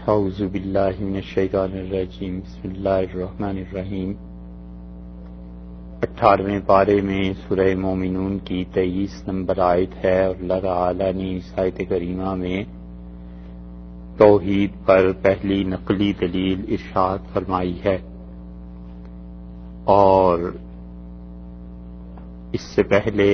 اعوذ باللہ من الشیطان الرجیم بسم اللہ الرحمن الرحیم 18ویں پارے میں سورہ مومنون کی 23 نمبر آیت ہے، اور اللہ تعالی نے اس آیت کریمہ میں توحید پر پہلی نقلی دلیل ارشاد فرمائی ہے، اور اس سے پہلے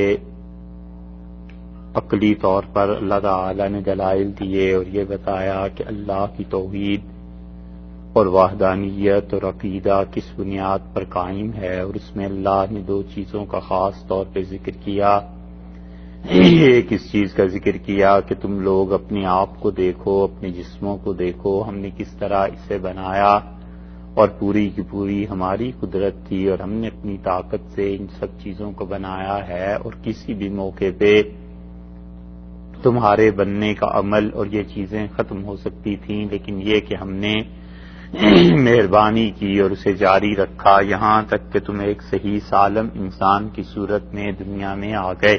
عقلی طور پر اللہ تعالی نے دلائل دیے اور یہ بتایا کہ اللہ کی توحید اور وحدانیت اور عقیدہ کس بنیاد پر قائم ہے، اور اس میں اللہ نے دو چیزوں کا خاص طور پہ ذکر کیا۔ ایک اس چیز کا ذکر کیا کہ تم لوگ اپنے آپ کو دیکھو، اپنے جسموں کو دیکھو، ہم نے کس طرح اسے بنایا اور پوری کی پوری ہماری قدرت تھی، اور ہم نے اپنی طاقت سے ان سب چیزوں کو بنایا ہے، اور کسی بھی موقع پہ تمہارے بننے کا عمل اور یہ چیزیں ختم ہو سکتی تھیں، لیکن یہ کہ ہم نے مہربانی کی اور اسے جاری رکھا یہاں تک کہ تم ایک صحیح سالم انسان کی صورت میں دنیا میں آ گئے۔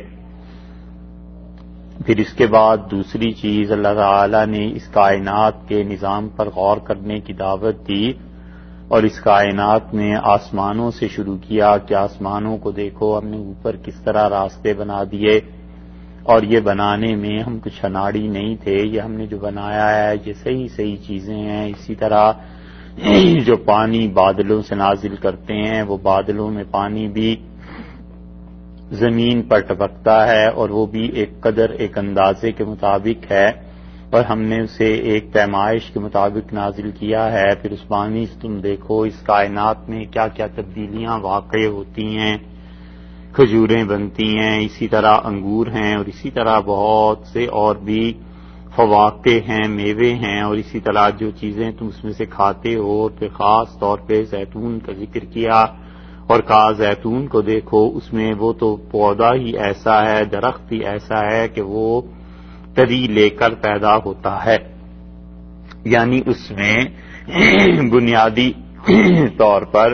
پھر اس کے بعد دوسری چیز اللہ تعالی نے اس کائنات کے نظام پر غور کرنے کی دعوت دی، اور اس کائنات میں آسمانوں سے شروع کیا کہ آسمانوں کو دیکھو، ہم نے اوپر کس طرح راستے بنا دیے، اور یہ بنانے میں ہم کچھ اناڑی نہیں تھے، یہ ہم نے جو بنایا ہے یہ صحیح چیزیں ہیں۔ اسی طرح جو پانی بادلوں سے نازل کرتے ہیں، وہ بادلوں میں پانی بھی زمین پر ٹپکتا ہے، اور وہ بھی ایک قدر، ایک اندازے کے مطابق ہے، اور ہم نے اسے ایک پیمائش کے مطابق نازل کیا ہے۔ پھر اس پانی سے تم دیکھو اس کائنات میں کیا کیا تبدیلیاں واقع ہوتی ہیں، کھجوریں بنتی ہیں، اسی طرح انگور ہیں، اور اسی طرح بہت سے اور بھی فواکہ ہیں، میوے ہیں، اور اسی طرح جو چیزیں تم اس میں سے کھاتے ہو۔ پھر خاص طور پہ زیتون کا ذکر کیا اور کہا زیتون کو دیکھو، اس میں وہ تو پودا ہی ایسا ہے، درخت ہی ایسا ہے کہ وہ تری لے کر پیدا ہوتا ہے، یعنی اس میں بنیادی طور پر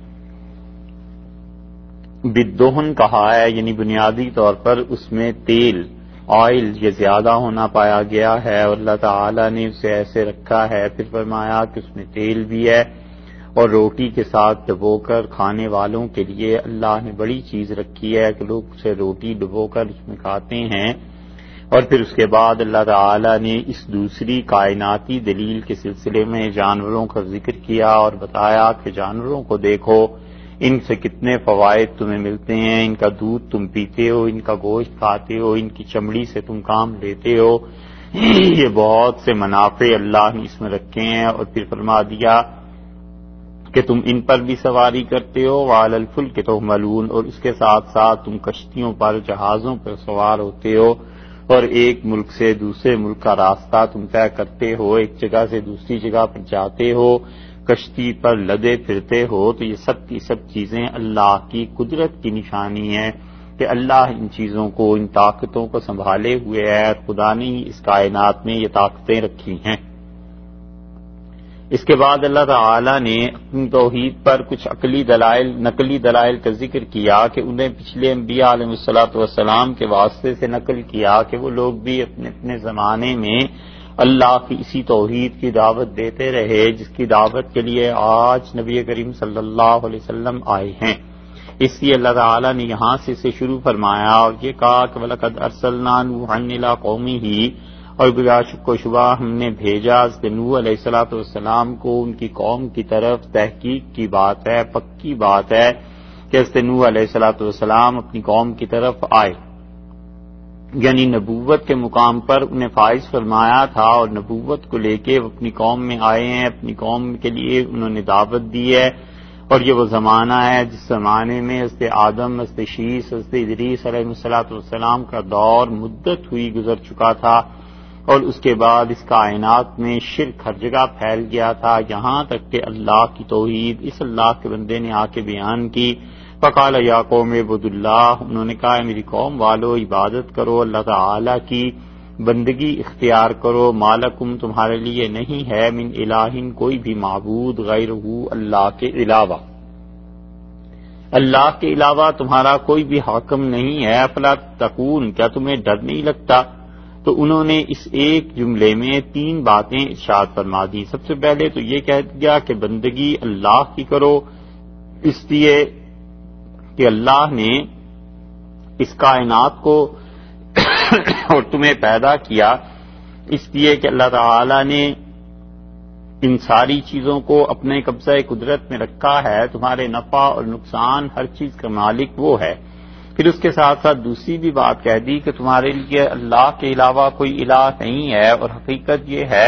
بدہن کہا ہے، یعنی بنیادی طور پر اس میں تیل، آئل یہ زیادہ ہونا پایا گیا ہے، اور اللہ تعالی نے اسے ایسے رکھا ہے۔ پھر فرمایا کہ اس میں تیل بھی ہے، اور روٹی کے ساتھ ڈبو کر کھانے والوں کے لیے اللہ نے بڑی چیز رکھی ہے کہ لوگ اسے روٹی ڈبو کر اس میں کھاتے ہیں۔ اور پھر اس کے بعد اللہ تعالی نے اس دوسری کائناتی دلیل کے سلسلے میں جانوروں کا ذکر کیا اور بتایا کہ جانوروں کو دیکھو، ان سے کتنے فوائد تمہیں ملتے ہیں، ان کا دودھ تم پیتے ہو، ان کا گوشت کھاتے ہو، ان کی چمڑی سے تم کام لیتے ہو، یہ بہت سے منافع اللہ نے اس میں رکھے ہیں۔ اور پھر فرما دیا کہ تم ان پر بھی سواری کرتے ہو، وعلی الفلک تحملون، اور اس کے ساتھ ساتھ تم کشتیوں پر، جہازوں پر سوار ہوتے ہو، اور ایک ملک سے دوسرے ملک کا راستہ تم طے کرتے ہو، ایک جگہ سے دوسری جگہ پر جاتے ہو، کشتی پر لدے پھرتے ہو۔ تو یہ سب کی سب چیزیں اللہ کی قدرت کی نشانی ہے کہ اللہ ان چیزوں کو، ان طاقتوں کو سنبھالے ہوئے ہے، خدا نے ہی اس کائنات میں یہ طاقتیں رکھی ہیں۔ اس کے بعد اللہ تعالی نے اپنی توحید پر کچھ عقلی دلائل، نقلی دلائل کا ذکر کیا کہ انہیں پچھلے انبیاء علیہ الصلوۃ والسلام کے واسطے سے نقل کیا کہ وہ لوگ بھی اپنے اپنے زمانے میں اللہ کی اسی توحید کی دعوت دیتے رہے جس کی دعوت کے لیے آج نبی کریم صلی اللہ علیہ وسلم آئے ہیں۔ اس لیے اللہ تعالی نے یہاں سے اسے شروع فرمایا اور یہ کہا کہ وَلَقَدْ أَرْسَلْنَا نُوحًا إِلَىٰ قَوْمِهِ، اور بلا شک و شبہ ہم نے بھیجا نوح علیہ الصلوۃ والسلام کو ان کی قوم کی طرف۔ تحقیق کی بات ہے، پکی بات ہے کہ نوح علیہ الصلوۃ والسلام اپنی قوم کی طرف آئے، یعنی نبوت کے مقام پر انہیں فائز فرمایا تھا، اور نبوت کو لے کے وہ اپنی قوم میں آئے ہیں، اپنی قوم کے لیے انہوں نے دعوت دی ہے۔ اور یہ وہ زمانہ ہے جس زمانے میں حضرت آدم، حضرت شیس، حضرت ادریس علیہ الصلوۃ والسلام کا دور مدت ہوئی گزر چکا تھا، اور اس کے بعد اس کائنات میں شرک ہر جگہ پھیل گیا تھا، یہاں تک کہ اللہ کی توحید اس اللہ کے بندے نے آ کے بیان کی۔ فقال یا قوم اعبدوا اللہ، انہوں نے کہا میری قوم والو عبادت کرو اللہ تعالی کی، بندگی اختیار کرو، مالکم تمہارے لیے نہیں ہے من الہ کوئی بھی معبود غیرہ اللہ کے علاوہ، اللہ کے علاوہ تمہارا کوئی بھی حاکم نہیں ہے۔ افلا تتقون، کیا تمہیں ڈر نہیں لگتا؟ تو انہوں نے اس ایک جملے میں 3 باتیں ارشاد فرما دی۔ سب سے پہلے تو یہ کہہ دیا کہ بندگی اللہ کی کرو، اس لیے کہ اللہ نے اس کائنات کو اور تمہیں پیدا کیا، اس لیے کہ اللہ تعالی نے ان ساری چیزوں کو اپنے قبضہ قدرت میں رکھا ہے، تمہارے نفع اور نقصان ہر چیز کا مالک وہ ہے۔ پھر اس کے ساتھ ساتھ دوسری بھی بات کہہ دی کہ تمہارے لیے اللہ کے علاوہ کوئی الہ نہیں ہے، اور حقیقت یہ ہے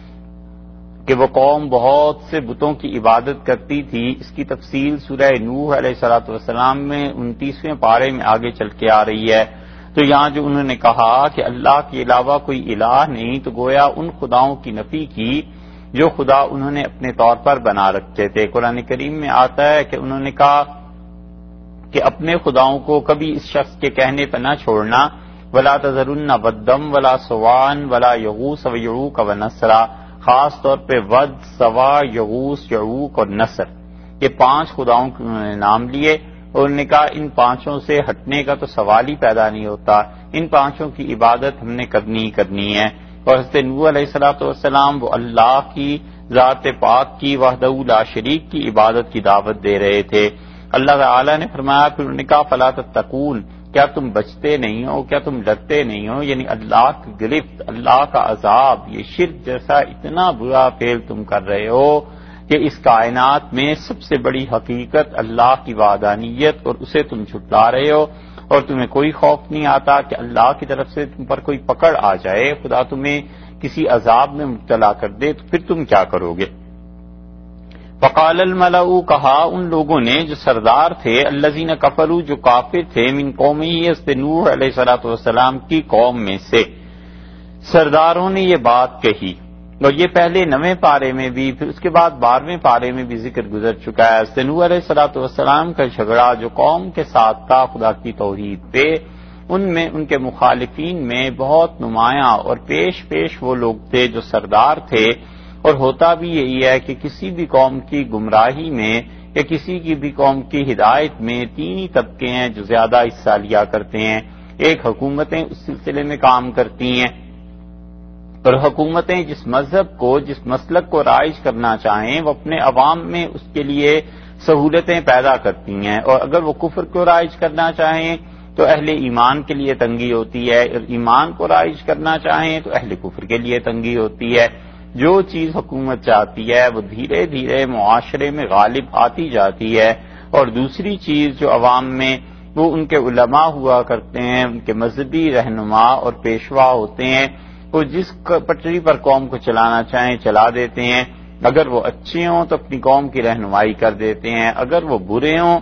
کہ وہ قوم بہت سے بتوں کی عبادت کرتی تھی۔ اس کی تفصیل سورہ نوح علیہ السلام میں 29ویں پارے میں آگے چل کے آ رہی ہے۔ تو یہاں جو انہوں نے کہا کہ اللہ کے علاوہ کوئی الہ نہیں، تو گویا ان خداؤں کی نفی کی جو خدا انہوں نے اپنے طور پر بنا رکھتے تھے۔ قرآن کریم میں آتا ہے کہ انہوں نے کہا کہ اپنے خداؤں کو کبھی اس شخص کے کہنے پہ نہ چھوڑنا، ولا تذرن ودم ولا سوان ولا یغوث ویعوق ونسرا، خاص طور پہ ود، سوا، یغوث، یعوق اور نصر، یہ 5 خداؤں کے انہوں نے نام لیے، اور انہوں نے کہا ان 5 سے ہٹنے کا تو سوال ہی پیدا نہیں ہوتا، ان 5 کی عبادت ہم نے کرنی ہی کرنی ہے۔ اور حضرت نوح علیہ السلام وہ اللہ کی ذات پاک کی وحدہ لا شریک کی عبادت کی دعوت دے رہے تھے۔ اللہ تعالی نے فرمایا، پھر انہوں نے کہا فلا تتقون، کیا تم بچتے نہیں ہو، کیا تم ڈرتے نہیں ہو، یعنی اللہ کی گرفت، اللہ کا عذاب، یہ شرک جیسا اتنا برا فعل تم کر رہے ہو کہ اس کائنات میں سب سے بڑی حقیقت اللہ کی وحدانیت، اور اسے تم جھٹلا رہے ہو، اور تمہیں کوئی خوف نہیں آتا کہ اللہ کی طرف سے تم پر کوئی پکڑ آ جائے، خدا تمہیں کسی عذاب میں مبتلا کر دے، تو پھر تم کیا کرو گے؟ وقال الملأ، کہا ان لوگوں نے جو سردار تھے، الذین کفروا، جو کافر تھے، من قومہ، حضرت نوح علیہ السلام کی قوم میں سے سرداروں نے یہ بات کہی، اور یہ پہلے 9ویں پارے میں بھی، پھر اس کے بعد 12ویں پارے میں بھی ذکر گزر چکا ہے۔ حضرت نوح علیہ السلام کا جھگڑا جو قوم کے ساتھ تھا خدا کی توحید پہ، ان میں ان کے مخالفین میں بہت نمایاں اور پیش وہ لوگ تھے جو سردار تھے۔ اور ہوتا بھی یہی ہے کہ کسی بھی قوم کی گمراہی میں یا کسی کی بھی قوم کی ہدایت میں 3 ہی طبقے ہیں جو زیادہ حصہ لیا کرتے ہیں۔ ایک حکومتیں اس سلسلے میں کام کرتی ہیں، اور حکومتیں جس مذہب کو، جس مسلک کو رائج کرنا چاہیں، وہ اپنے عوام میں اس کے لیے سہولتیں پیدا کرتی ہیں، اور اگر وہ کفر کو رائج کرنا چاہیں تو اہل ایمان کے لیے تنگی ہوتی ہے، اور ایمان کو رائج کرنا چاہیں تو اہل کفر کے لیے تنگی ہوتی ہے۔ جو چیز حکومت چاہتی ہے وہ دھیرے دھیرے معاشرے میں غالب آتی جاتی ہے، اور دوسری چیز جو عوام میں وہ ان کے علماء ہوا کرتے ہیں، ان کے مذہبی رہنما اور پیشوا ہوتے ہیں، وہ جس پٹری پر قوم کو چلانا چاہیں چلا دیتے ہیں، اگر وہ اچھے ہوں تو اپنی قوم کی رہنمائی کر دیتے ہیں، اگر وہ برے ہوں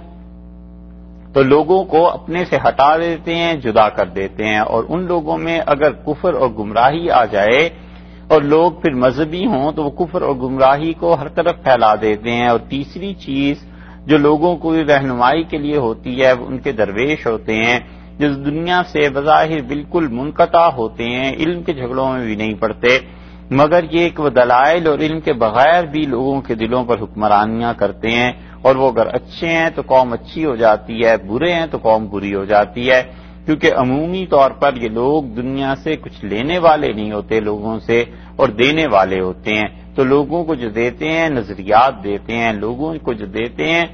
تو لوگوں کو اپنے سے ہٹا دیتے ہیں، جدا کر دیتے ہیں، اور ان لوگوں میں اگر کفر اور گمراہی آ جائے اور لوگ پھر مذہبی ہوں تو وہ کفر اور گمراہی کو ہر طرف پھیلا دیتے ہیں۔ اور تیسری چیز جو لوگوں کو رہنمائی کے لیے ہوتی ہے وہ ان کے درویش ہوتے ہیں، جس دنیا سے بظاہر بالکل منقطع ہوتے ہیں، علم کے جھگڑوں میں بھی نہیں پڑتے، مگر یہ کہ وہ دلائل اور علم کے بغیر بھی لوگوں کے دلوں پر حکمرانیاں کرتے ہیں، اور وہ اگر اچھے ہیں تو قوم اچھی ہو جاتی ہے، برے ہیں تو قوم بری ہو جاتی ہے، کیونکہ عمومی طور پر یہ لوگ دنیا سے کچھ لینے والے نہیں ہوتے لوگوں سے، اور دینے والے ہوتے ہیں۔ تو لوگوں کو جو دیتے ہیں نظریات دیتے ہیں، لوگوں کو جو دیتے ہیں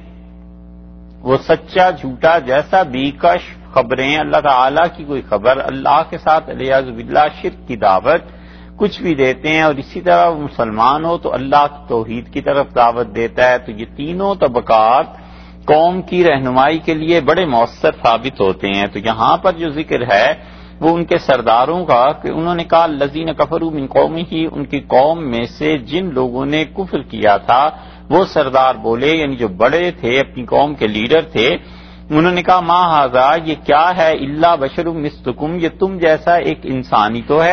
وہ سچا جھوٹا جیسا بھی کشف، خبریں، اللہ تعالیٰ کی کوئی خبر، اللہ کے ساتھ علیاذ باللہ شرک کی دعوت، کچھ بھی دیتے ہیں، اور اسی طرح وہ مسلمان ہو تو اللہ کی توحید کی طرف دعوت دیتا ہے۔ تو یہ تینوں طبقات قوم کی رہنمائی کے لیے بڑے مؤثر ثابت ہوتے ہیں۔ تو یہاں پر جو ذکر ہے وہ ان کے سرداروں کا، کہ انہوں نے کہا الذین کفروا من قومہ، ان کی قوم میں سے جن لوگوں نے کفر کیا تھا وہ سردار بولے، یعنی جو بڑے تھے، اپنی قوم کے لیڈر تھے، انہوں نے کہا ما ھذا، یہ کیا ہے، الا بشر مثلکم، یہ تم جیسا ایک انسان ہی تو ہے،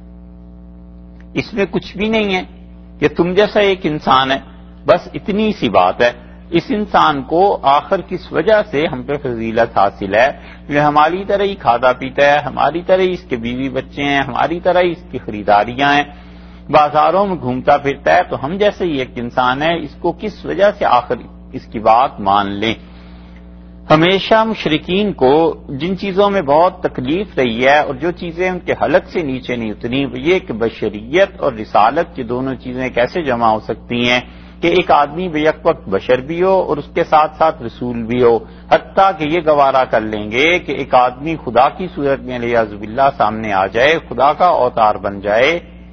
اس میں کچھ بھی نہیں ہے، یہ تم جیسا ایک انسان ہے، بس اتنی سی بات ہے۔ اس انسان کو آخر کس وجہ سے ہم پہ فضیلت حاصل ہے؟ یہ ہماری طرح ہی کھاتا پیتا ہے، ہماری طرح ہی اس کے بیوی بچے ہیں، ہماری طرح ہی اس کی خریداریاں ہیں، بازاروں میں گھومتا پھرتا ہے، تو ہم جیسے ہی ایک انسان ہے، اس کو کس وجہ سے آخر اس کی بات مان لیں؟ ہمیشہ مشرکین کو جن چیزوں میں بہت تکلیف رہی ہے اور جو چیزیں ان کے حلق سے نیچے نہیں اتری وہ یہ کہ بشریت اور رسالت، یہ دونوں چیزیں کیسے جمع ہو سکتی ہیں کہ ایک آدمی بے یک وقت بشر بھی ہو اور اس کے ساتھ ساتھ رسول بھی ہو، حتیٰ کہ یہ گوارا کر لیں گے کہ ایک آدمی خدا کی صورت میں علیہ باللہ سامنے آ جائے، خدا کا اوتار بن جائے۔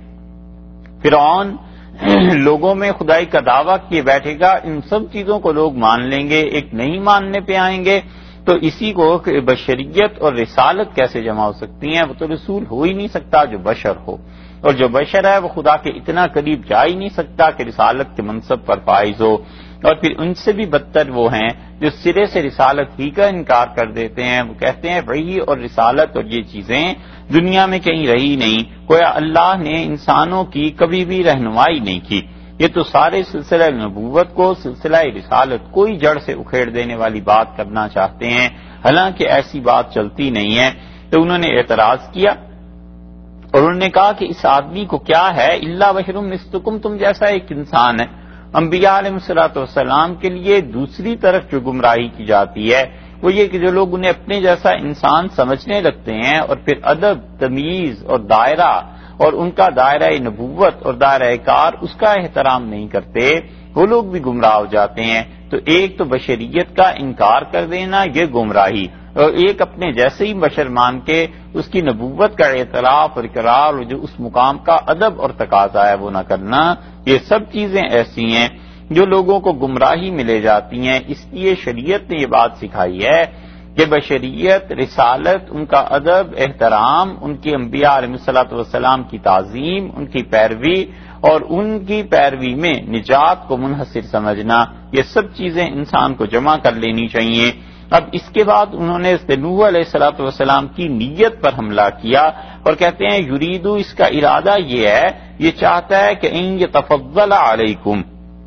فرعون لوگوں میں خدائی کا دعویٰ کیے بیٹھے گا، ان سب چیزوں کو لوگ مان لیں گے، ایک نہیں ماننے پہ آئیں گے، تو اسی کو کہ بشریت اور رسالت کیسے جمع ہو سکتی ہیں؟ وہ تو رسول ہو ہی نہیں سکتا جو بشر ہو، اور جو بشر ہے وہ خدا کے اتنا قریب جا ہی نہیں سکتا کہ رسالت کے منصب پر فائز ہو۔ اور پھر ان سے بھی بدتر وہ ہیں جو سرے سے رسالت ہی کا انکار کر دیتے ہیں، وہ کہتے ہیں وحی اور رسالت اور یہ چیزیں دنیا میں کہیں رہی نہیں، گویا اللہ نے انسانوں کی کبھی بھی رہنمائی نہیں کی، یہ تو سارے سلسلہ نبوت کو، سلسلہ رسالت کو ہی جڑ سے اکھیڑ دینے والی بات کرنا چاہتے ہیں، حالانکہ ایسی بات چلتی نہیں ہے۔ تو انہوں نے اعتراض کیا اور انہوں نے کہا کہ اس آدمی کو کیا ہے، الا بشر مثلکم، تم جیسا ایک انسان ہے۔ انبیاء علیہ الصلوۃ والسلام کے لیے دوسری طرف جو گمراہی کی جاتی ہے وہ یہ کہ جو لوگ انہیں اپنے جیسا انسان سمجھنے لگتے ہیں اور پھر ادب، تمیز اور دائرہ اور ان کا دائرہ نبوت اور دائرہ کار اس کا احترام نہیں کرتے، وہ لوگ بھی گمراہ ہو جاتے ہیں۔ تو ایک تو بشریت کا انکار کر دینا یہ گمراہی، اور ایک اپنے جیسے ہی بشر مان کے اس کی نبوت کا اعتراف اور اقرار اور جو اس مقام کا ادب اور تقاضا ہے وہ نہ کرنا، یہ سب چیزیں ایسی ہیں جو لوگوں کو گمراہی میں لے جاتی ہیں۔ اس لیے شریعت نے یہ بات سکھائی ہے کہ بشریت، رسالت، ان کا ادب، احترام، ان کی انبیاء علیہ الصلوۃ والسلام کی تعظیم، ان کی پیروی اور ان کی پیروی میں نجات کو منحصر سمجھنا، یہ سب چیزیں انسان کو جمع کر لینی چاہیے۔ اب اس کے بعد انہوں نے نوح علیہ الصلوۃ والسلام کی نیت پر حملہ کیا اور کہتے ہیں یریدو، اس کا ارادہ یہ ہے، یہ چاہتا ہے کہ ان یتفضل علیکم،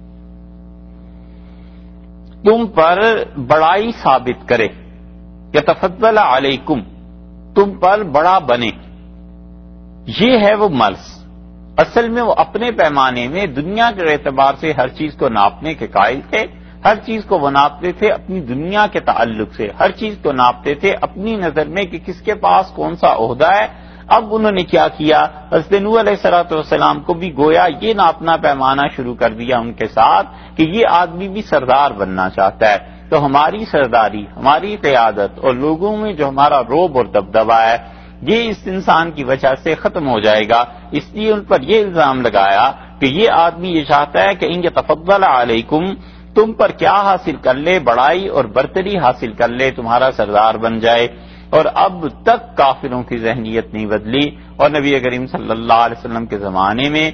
تم پر بڑائی ثابت کرے، یتفضل علیکم، تم پر بڑا بنے، یہ ہے وہ مرض۔ اصل میں وہ اپنے پیمانے میں دنیا کے اعتبار سے ہر چیز کو ناپنے کے قائل تھے، ہر چیز کو وہ ناپتے تھے اپنی دنیا کے تعلق سے، ہر چیز کو ناپتے تھے اپنی نظر میں کہ کس کے پاس کون سا عہدہ ہے۔ اب انہوں نے کیا کیا، حضرت نوح علیہ السلام کو بھی گویا یہ ناپنا پیمانہ شروع کر دیا ان کے ساتھ کہ یہ آدمی بھی سردار بننا چاہتا ہے، تو ہماری سرداری، ہماری قیادت اور لوگوں میں جو ہمارا روب اور دبدبہ ہے یہ اس انسان کی وجہ سے ختم ہو جائے گا۔ اس لیے ان پر یہ الزام لگایا کہ یہ آدمی یہ چاہتا ہے کہ ان یتفضل علیکم، تم پر کیا حاصل کر لے، بڑائی اور برتری حاصل کر لے، تمہارا سردار بن جائے۔ اور اب تک کافروں کی ذہنیت نہیں بدلی، اور نبی کریم صلی اللہ علیہ وسلم کے زمانے میں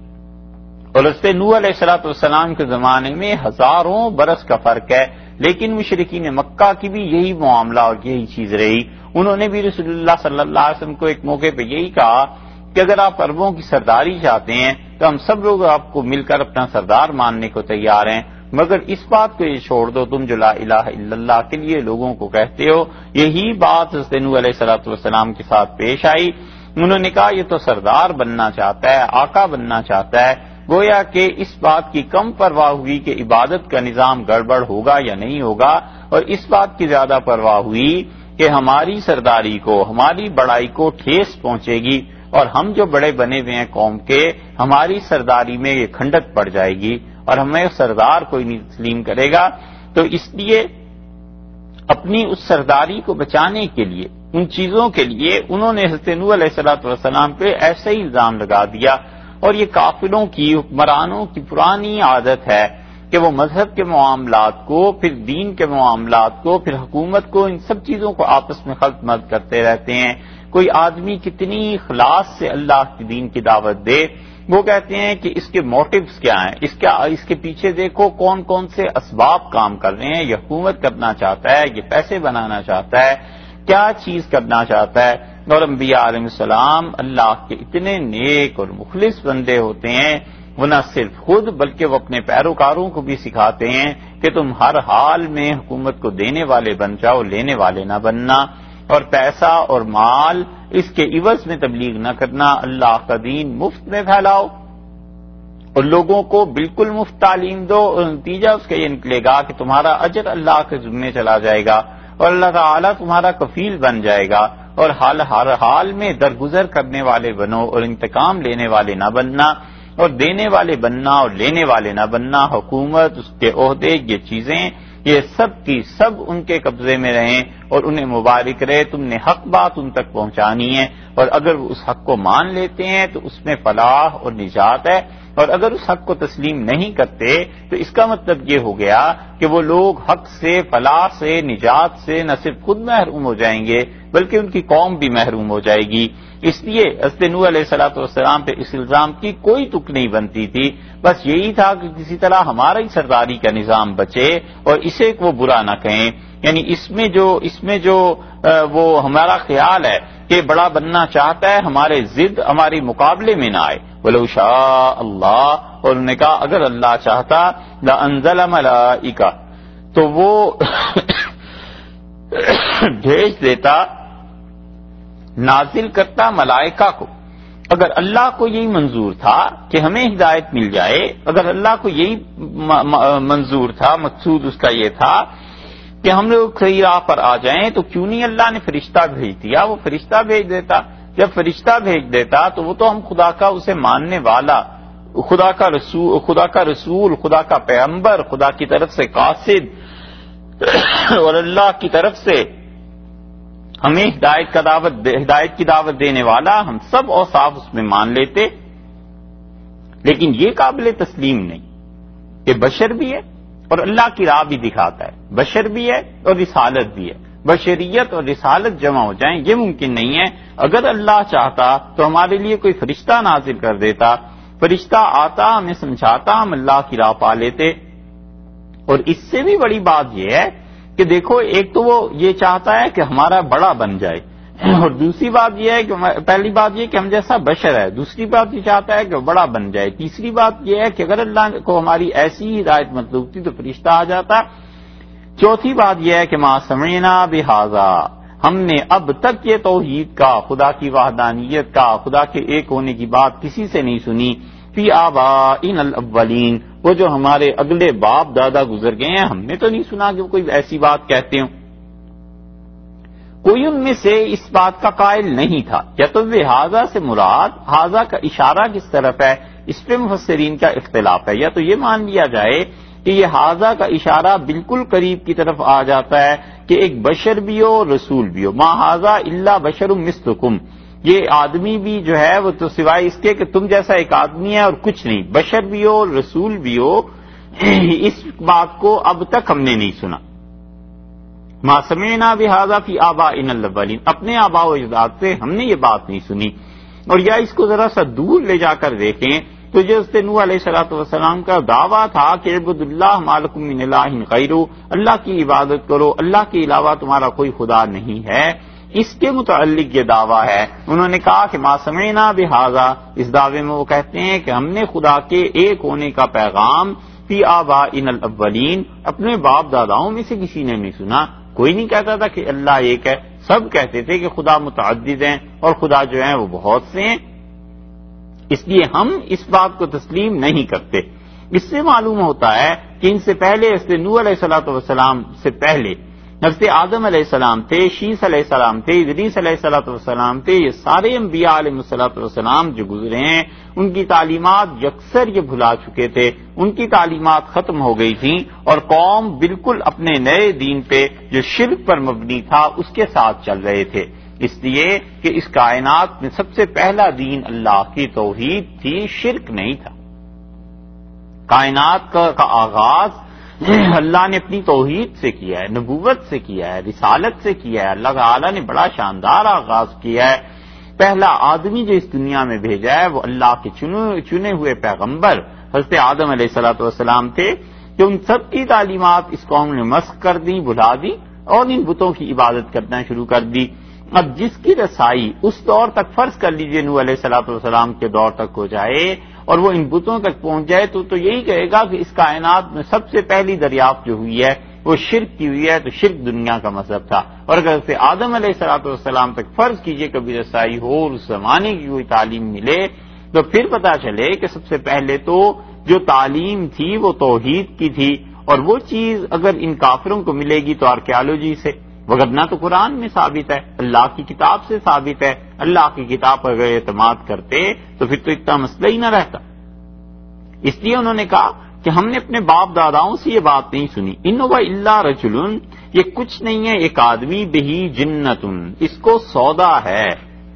اور حضرت نوح علیہ السلام کے زمانے میں ہزاروں برس کا فرق ہے، لیکن مشرکین مکہ کی بھی یہی معاملہ اور یہی چیز رہی۔ انہوں نے بھی رسول اللہ صلی اللہ علیہ وسلم کو ایک موقع پہ یہی کہا کہ اگر آپ عربوں کی سرداری چاہتے ہیں تو ہم سب لوگ آپ کو مل کر اپنا سردار ماننے کو تیار ہیں، مگر اس بات کو یہ چھوڑ دو، تم جو لا الہ الا اللہ کے لیے لوگوں کو کہتے ہو۔ یہی بات حضرت نوح علیہ السلام کے ساتھ پیش آئی۔ انہوں نے کہا یہ تو سردار بننا چاہتا ہے، آقا بننا چاہتا ہے، گویا کہ اس بات کی کم پرواہ ہوئی کہ عبادت کا نظام گڑبڑ ہوگا یا نہیں ہوگا، اور اس بات کی زیادہ پرواہ ہوئی کہ ہماری سرداری کو، ہماری بڑائی کو ٹھیس پہنچے گی، اور ہم جو بڑے بنے ہوئے ہیں قوم کے، ہماری سرداری میں یہ کھنڈک پڑ جائے گی اور ہمیں سردار کوئی نہیں تسلیم کرے گا۔ تو اس لیے اپنی اس سرداری کو بچانے کے لیے، ان چیزوں کے لیے انہوں نے حضرت نوح علیہ السلام پہ ایسا ہی الزام لگا دیا۔ اور یہ کافروں کی، حکمرانوں کی پرانی عادت ہے کہ وہ مذہب کے معاملات کو، پھر دین کے معاملات کو، پھر حکومت کو، ان سب چیزوں کو آپس میں خلط ملط کرتے رہتے ہیں۔ کوئی آدمی کتنی اخلاص سے اللہ کی دین کی دعوت دے، وہ کہتے ہیں کہ اس کے موٹیوز کیا ہیں، اس کے پیچھے دیکھو کون کون سے اسباب کام کر رہے ہیں، یہ حکومت کرنا چاہتا ہے، یہ پیسے بنانا چاہتا ہے، کیا چیز کرنا چاہتا ہے۔ اور انبیاء علیہ السلام اللہ کے اتنے نیک اور مخلص بندے ہوتے ہیں، وہ نہ صرف خود بلکہ وہ اپنے پیروکاروں کو بھی سکھاتے ہیں کہ تم ہر حال میں حکومت کو دینے والے بن جاؤ، لینے والے نہ بننا، اور پیسہ اور مال اس کے عوض میں تبلیغ نہ کرنا، اللہ کا دین مفت میں پھیلاؤ۔ اور لوگوں کو بالکل مفت تعلیم دو، اور نتیجہ اس کا یہ نکلے گا کہ تمہارا اجر اللہ کے ذمے چلا جائے گا اور اللہ تعالیٰ تمہارا کفیل بن جائے گا، اور ہر حال میں درگزر کرنے والے بنو اور انتقام لینے والے نہ بننا، اور دینے والے بننا اور لینے والے نہ بننا۔ حکومت، اس کے عہدے، یہ چیزیں، یہ سب کی سب ان کے قبضے میں رہیں اور انہیں مبارک رہے۔ تم نے حق بات ان تک پہنچانی ہے، اور اگر وہ اس حق کو مان لیتے ہیں تو اس میں فلاح اور نجات ہے، اور اگر اس حق کو تسلیم نہیں کرتے تو اس کا مطلب یہ ہو گیا کہ وہ لوگ حق سے، فلاح سے، نجات سے نہ صرف خود محروم ہو جائیں گے بلکہ ان کی قوم بھی محروم ہو جائے گی۔ اس لیے حضرت نوح علیہ السلام پہ اس الزام کی کوئی تک نہیں بنتی تھی، بس یہی تھا کہ کسی طرح ہمارا ہی سرداری کا نظام بچے اور اسے وہ برا نہ کہیں۔ یعنی اس میں جو وہ ہمارا خیال ہے کہ بڑا بننا چاہتا ہے، ہمارے ضد ہمارے مقابلے میں نہ آئے۔ وَلَوْ شَاءَ اللَّهُ، اور انہوں نے کہا اگر اللہ چاہتا لَأَنزَلَ مَلَائِكَةً، تو وہ بھیج دیتا، نازل کرتا ملائکہ کو۔ اگر اللہ کو یہی منظور تھا کہ ہمیں ہدایت مل جائے، اگر اللہ کو یہی منظور تھا، مقصود اس کا یہ تھا کہ ہم لوگ صحیح راہ پر آ جائیں، تو کیوں نہیں اللہ نے فرشتہ بھیج دیا؟ وہ فرشتہ بھیج دیتا۔ جب فرشتہ بھیج دیتا تو وہ تو ہم خدا کا اسے ماننے والا، خدا کا رسول، خدا کا پیغمبر، خدا کی طرف سے قاصد اور اللہ کی طرف سے ہمیں ہدایت کی دعوت دینے والا، ہم سب اوصاف اس میں مان لیتے۔ لیکن یہ قابل تسلیم نہیں کہ بشر بھی ہے اور اللہ کی راہ بھی دکھاتا ہے، بشر بھی ہے اور رسالت بھی ہے، بشریت اور رسالت جمع ہو جائیں، یہ ممکن نہیں ہے۔ اگر اللہ چاہتا تو ہمارے لیے کوئی فرشتہ نازل کر دیتا، فرشتہ آتا، ہمیں سمجھاتا، ہم اللہ کی راہ پا لیتے۔ اور اس سے بھی بڑی بات یہ ہے کہ دیکھو، ایک تو وہ یہ چاہتا ہے کہ ہمارا بڑا بن جائے، اور دوسری بات یہ ہے کہ پہلی بات یہ کہ ہم جیسا بشر ہے، دوسری بات یہ چاہتا ہے کہ بڑا بن جائے، تیسری بات یہ ہے کہ اگر اللہ کو ہماری ایسی ہدایت مطلوب تھی تو فرشتہ آ جاتا، چوتھی بات یہ ہے کہ ما سمعنا بہذا، ہم نے اب تک یہ توحید کا، خدا کی وحدانیت کا، خدا کے ایک ہونے کی بات کسی سے نہیں سنی، فی آبائنا الاولین، وہ جو ہمارے اگلے باپ دادا گزر گئے ہیں، ہم نے تو نہیں سنا کہ وہ کوئی ایسی بات کہتے ہوں۔ کوئی ان میں سے اس بات کا قائل نہیں تھا۔ یا تو بہذا سے مراد ہذا کا اشارہ کس طرف ہے، اس پہ مفسرین کا اختلاف ہے۔ یا تو یہ مان لیا جائے کہ یہ ہذا کا اشارہ بالکل قریب کی طرف آ جاتا ہے کہ ایک بشر بھی ہو، رسول بھی ہو، ما ھذا الا بشر مثلکم، یہ آدمی بھی جو ہے وہ تو سوائے اس کے کہ تم جیسا ایک آدمی ہے اور کچھ نہیں، بشر بھی ہو، رسول بھی ہو، اس بات کو اب تک ہم نے نہیں سنا۔ ما سمعنا بہذا فی آبائنا الاولین، اپنے آباء و اجداد سے ہم نے یہ بات نہیں سنی۔ اور یا اس کو ذرا سا دور لے جا کر دیکھیں تو جو حضرت نوح علیہ السلام کا دعویٰ تھا کہ اعبد اللہ ما لکم من الہ غیرہ، اللہ کی عبادت کرو، اللہ کے علاوہ تمہارا کوئی خدا نہیں ہے، اس کے متعلق یہ دعویٰ ہے۔ انہوں نے کہا کہ ما سمعنا بہذا، اس دعوے میں وہ کہتے ہیں کہ ہم نے خدا کے ایک ہونے کا پیغام فی آبائنا الاولین، اپنے باپ داداؤں میں سے کسی نے نہیں سنا۔ کوئی نہیں کہتا تھا کہ اللہ ایک ہے، سب کہتے تھے کہ خدا متعدد ہیں اور خدا جو ہیں وہ بہت سے ہیں۔ اس لیے ہم اس بات کو تسلیم نہیں کرتے۔ اس سے معلوم ہوتا ہے کہ ان سے پہلے حضرت نوح علیہ السلام سے پہلے حضرت آدم علیہ السلام تھے، شیس علیہ السلام تھے، ادریس علیہ السلام تھے، یہ سارے انبیاء علیہ السلام جو گزرے ہیں ان کی تعلیمات یکسر یہ بھلا چکے تھے، ان کی تعلیمات ختم ہو گئی تھیں اور قوم بالکل اپنے نئے دین پہ جو شرک پر مبنی تھا اس کے ساتھ چل رہے تھے۔ اس لیے کہ اس کائنات میں سب سے پہلا دین اللہ کی توحید تھی، شرک نہیں تھا۔ کائنات کا آغاز اللہ نے اپنی توحید سے کیا ہے، نبوت سے کیا ہے، رسالت سے کیا ہے۔ اللہ تعالیٰ نے بڑا شاندار آغاز کیا ہے۔ پہلا آدمی جو اس دنیا میں بھیجا ہے وہ اللہ کے چنے ہوئے پیغمبر حضرت آدم علیہ السلام تھے، کہ ان سب کی تعلیمات اس قوم نے مسخ کر دی، بھلا دی اور ان بتوں کی عبادت کرنا شروع کر دی۔ اب جس کی رسائی اس دور تک، فرض کر لیجئے نوح علیہ السلام کے دور تک ہو جائے اور وہ ان بتوں تک پہنچ جائے تو یہی کہے گا کہ اس کائنات میں سب سے پہلی دریافت جو ہوئی ہے وہ شرک کی ہوئی ہے، تو شرک دنیا کا مذہب تھا۔ اور اگر اسے آدم علیہ السلام تک فرض کیجئے کبھی رسائی ہو اور اس زمانے کی کوئی تعلیم ملے تو پھر پتا چلے کہ سب سے پہلے تو جو تعلیم تھی وہ توحید کی تھی، اور وہ چیز اگر ان کافروں کو ملے گی تو آرکیالوجی سے، وگرنہ تو قرآن میں ثابت ہے، اللہ کی کتاب سے ثابت ہے۔ اللہ کی کتاب پر اگر اعتماد کرتے تو پھر تو اتنا مسئلہ ہی نہ رہتا۔ اس لیے انہوں نے کہا کہ ہم نے اپنے باپ داداؤں سے یہ بات نہیں سنی، ان هو الا رجل، یہ کچھ نہیں ہے ایک آدمی، بہی جنت، اس کو سودا ہے،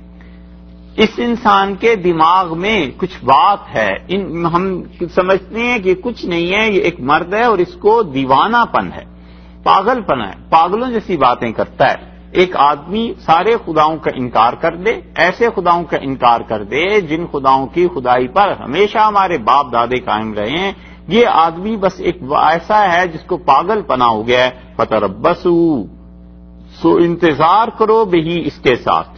اس انسان کے دماغ میں کچھ بات ہے، ہم سمجھتے ہیں کہ کچھ نہیں ہے، یہ ایک مرد ہے اور اس کو دیوانہ پن ہے، پاگل پن ہے، پاگلوں جیسی باتیں کرتا ہے۔ ایک آدمی سارے خداؤں کا انکار کر دے، ایسے خداؤں کا انکار کر دے جن خداؤں کی خدائی پر ہمیشہ ہمارے باپ دادے قائم رہے ہیں، یہ آدمی بس ایک ایسا ہے جس کو پاگل پنا ہو گیا ہے۔ فتربصوا، سو انتظار کرو بہی، اس کے ساتھ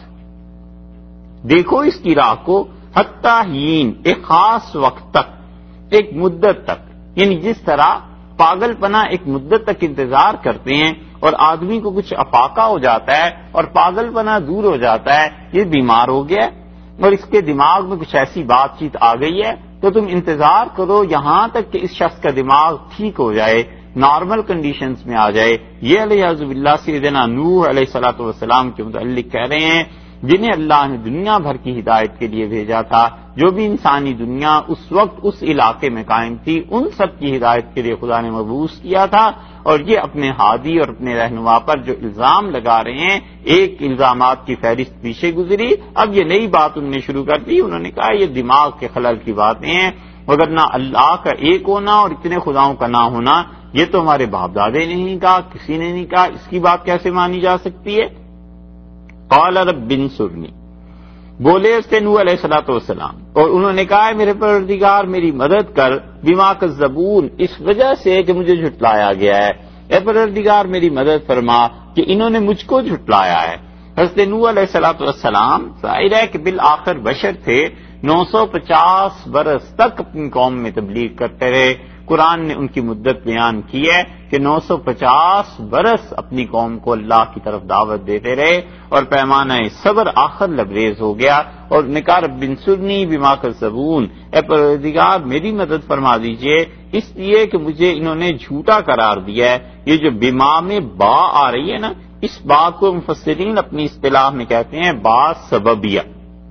دیکھو اس کی راہ کو، حتی حین، ایک خاص وقت تک، ایک مدت تک، یعنی جس طرح پاگل پنا ایک مدت تک انتظار کرتے ہیں اور آدمی کو کچھ افاقہ ہو جاتا ہے اور پاگل پنا دور ہو جاتا ہے، یہ بیمار ہو گیا ہے اور اس کے دماغ میں کچھ ایسی بات چیت آ گئی ہے، تو تم انتظار کرو یہاں تک کہ اس شخص کا دماغ ٹھیک ہو جائے، نارمل کنڈیشنز میں آ جائے۔ یہ علیہ باللہ سیدنا نوح علیہ الصلوۃ والسلام کے متعلق کہہ رہے ہیں، جنہیں اللہ نے دنیا بھر کی ہدایت کے لیے بھیجا تھا، جو بھی انسانی دنیا اس وقت اس علاقے میں قائم تھی، ان سب کی ہدایت کے لیے خدا نے مبعوث کیا تھا، اور یہ اپنے ہادی اور اپنے رہنما پر جو الزام لگا رہے ہیں، ایک الزامات کی فہرست پیچھے گزری، اب یہ نئی بات انہوں نے شروع کر دی۔ انہوں نے کہا یہ دماغ کے خلل کی باتیں ہیں، وگرنہ اللہ کا ایک ہونا اور اتنے خداؤں کا نہ ہونا یہ تو ہمارے باپ دادے نے نہیں کہا، کسی نے نہیں کہا، اس کی بات کیسے مانی جا سکتی ہے؟ قال رب انصرنی، بولے اس سے نوح علیہ الصلوۃ والسلام، اور انہوں نے کہا میرے پروردگار میری مدد کر، بما کذبون، اس وجہ سے کہ مجھے جھٹلایا گیا ہے، اے پروردگار میری مدد فرما کہ انہوں نے مجھ کو جھٹلایا ہے۔ حضرت نوح علیہ الصلوۃ والسلام ظاہر ہے کہ بالآخر بشر تھے، 950 برس تک اپنی قوم میں تبلیغ کرتے رہے۔ قرآن نے ان کی مدت بیان کی ہے کہ 950 برس اپنی قوم کو اللہ کی طرف دعوت دیتے رہے، اور پیمانہ صبر آخر لبریز ہو گیا، اور نے کہا رب انصرنی بما کذبون، اے پروردگار میری مدد فرما دیجئے، اس لیے کہ مجھے انہوں نے جھوٹا قرار دیا ہے۔ یہ جو بما میں با آ رہی ہے نا، اس بات کو مفسرین اپنی اصطلاح میں کہتے ہیں با سببیہ،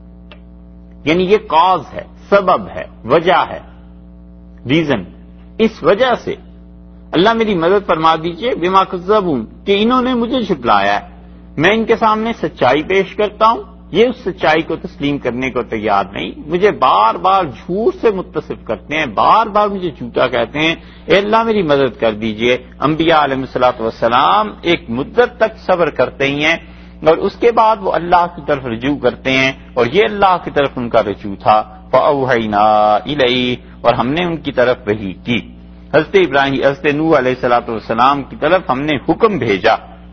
یعنی یہ کاز ہے، سبب ہے، وجہ ہے، ریزن، اس وجہ سے اللہ میری مدد فرما دیجئے بما کذبون، کہ انہوں نے مجھے جھٹلایا ہے، میں ان کے سامنے سچائی پیش کرتا ہوں، یہ اس سچائی کو تسلیم کرنے کو تیار نہیں، مجھے بار بار جھوٹ سے متصف کرتے ہیں، بار بار مجھے جھوٹا کہتے ہیں، اے اللہ میری مدد کر دیجئے۔ انبیاء علیہ الصلوۃ والسلام ایک مدت تک صبر کرتے ہی ہیں، اور اس کے بعد وہ اللہ کی طرف رجوع کرتے ہیں، اور یہ اللہ کی طرف ان کا رجوع تھا۔ فَأَوْحَيْنَا إِلَيْهِ، اور ہم نے ان کی طرف وحی کی، حضرت نوح علیہ الصلوۃ والسلام کی طرف ہم نے حکم بھیجا،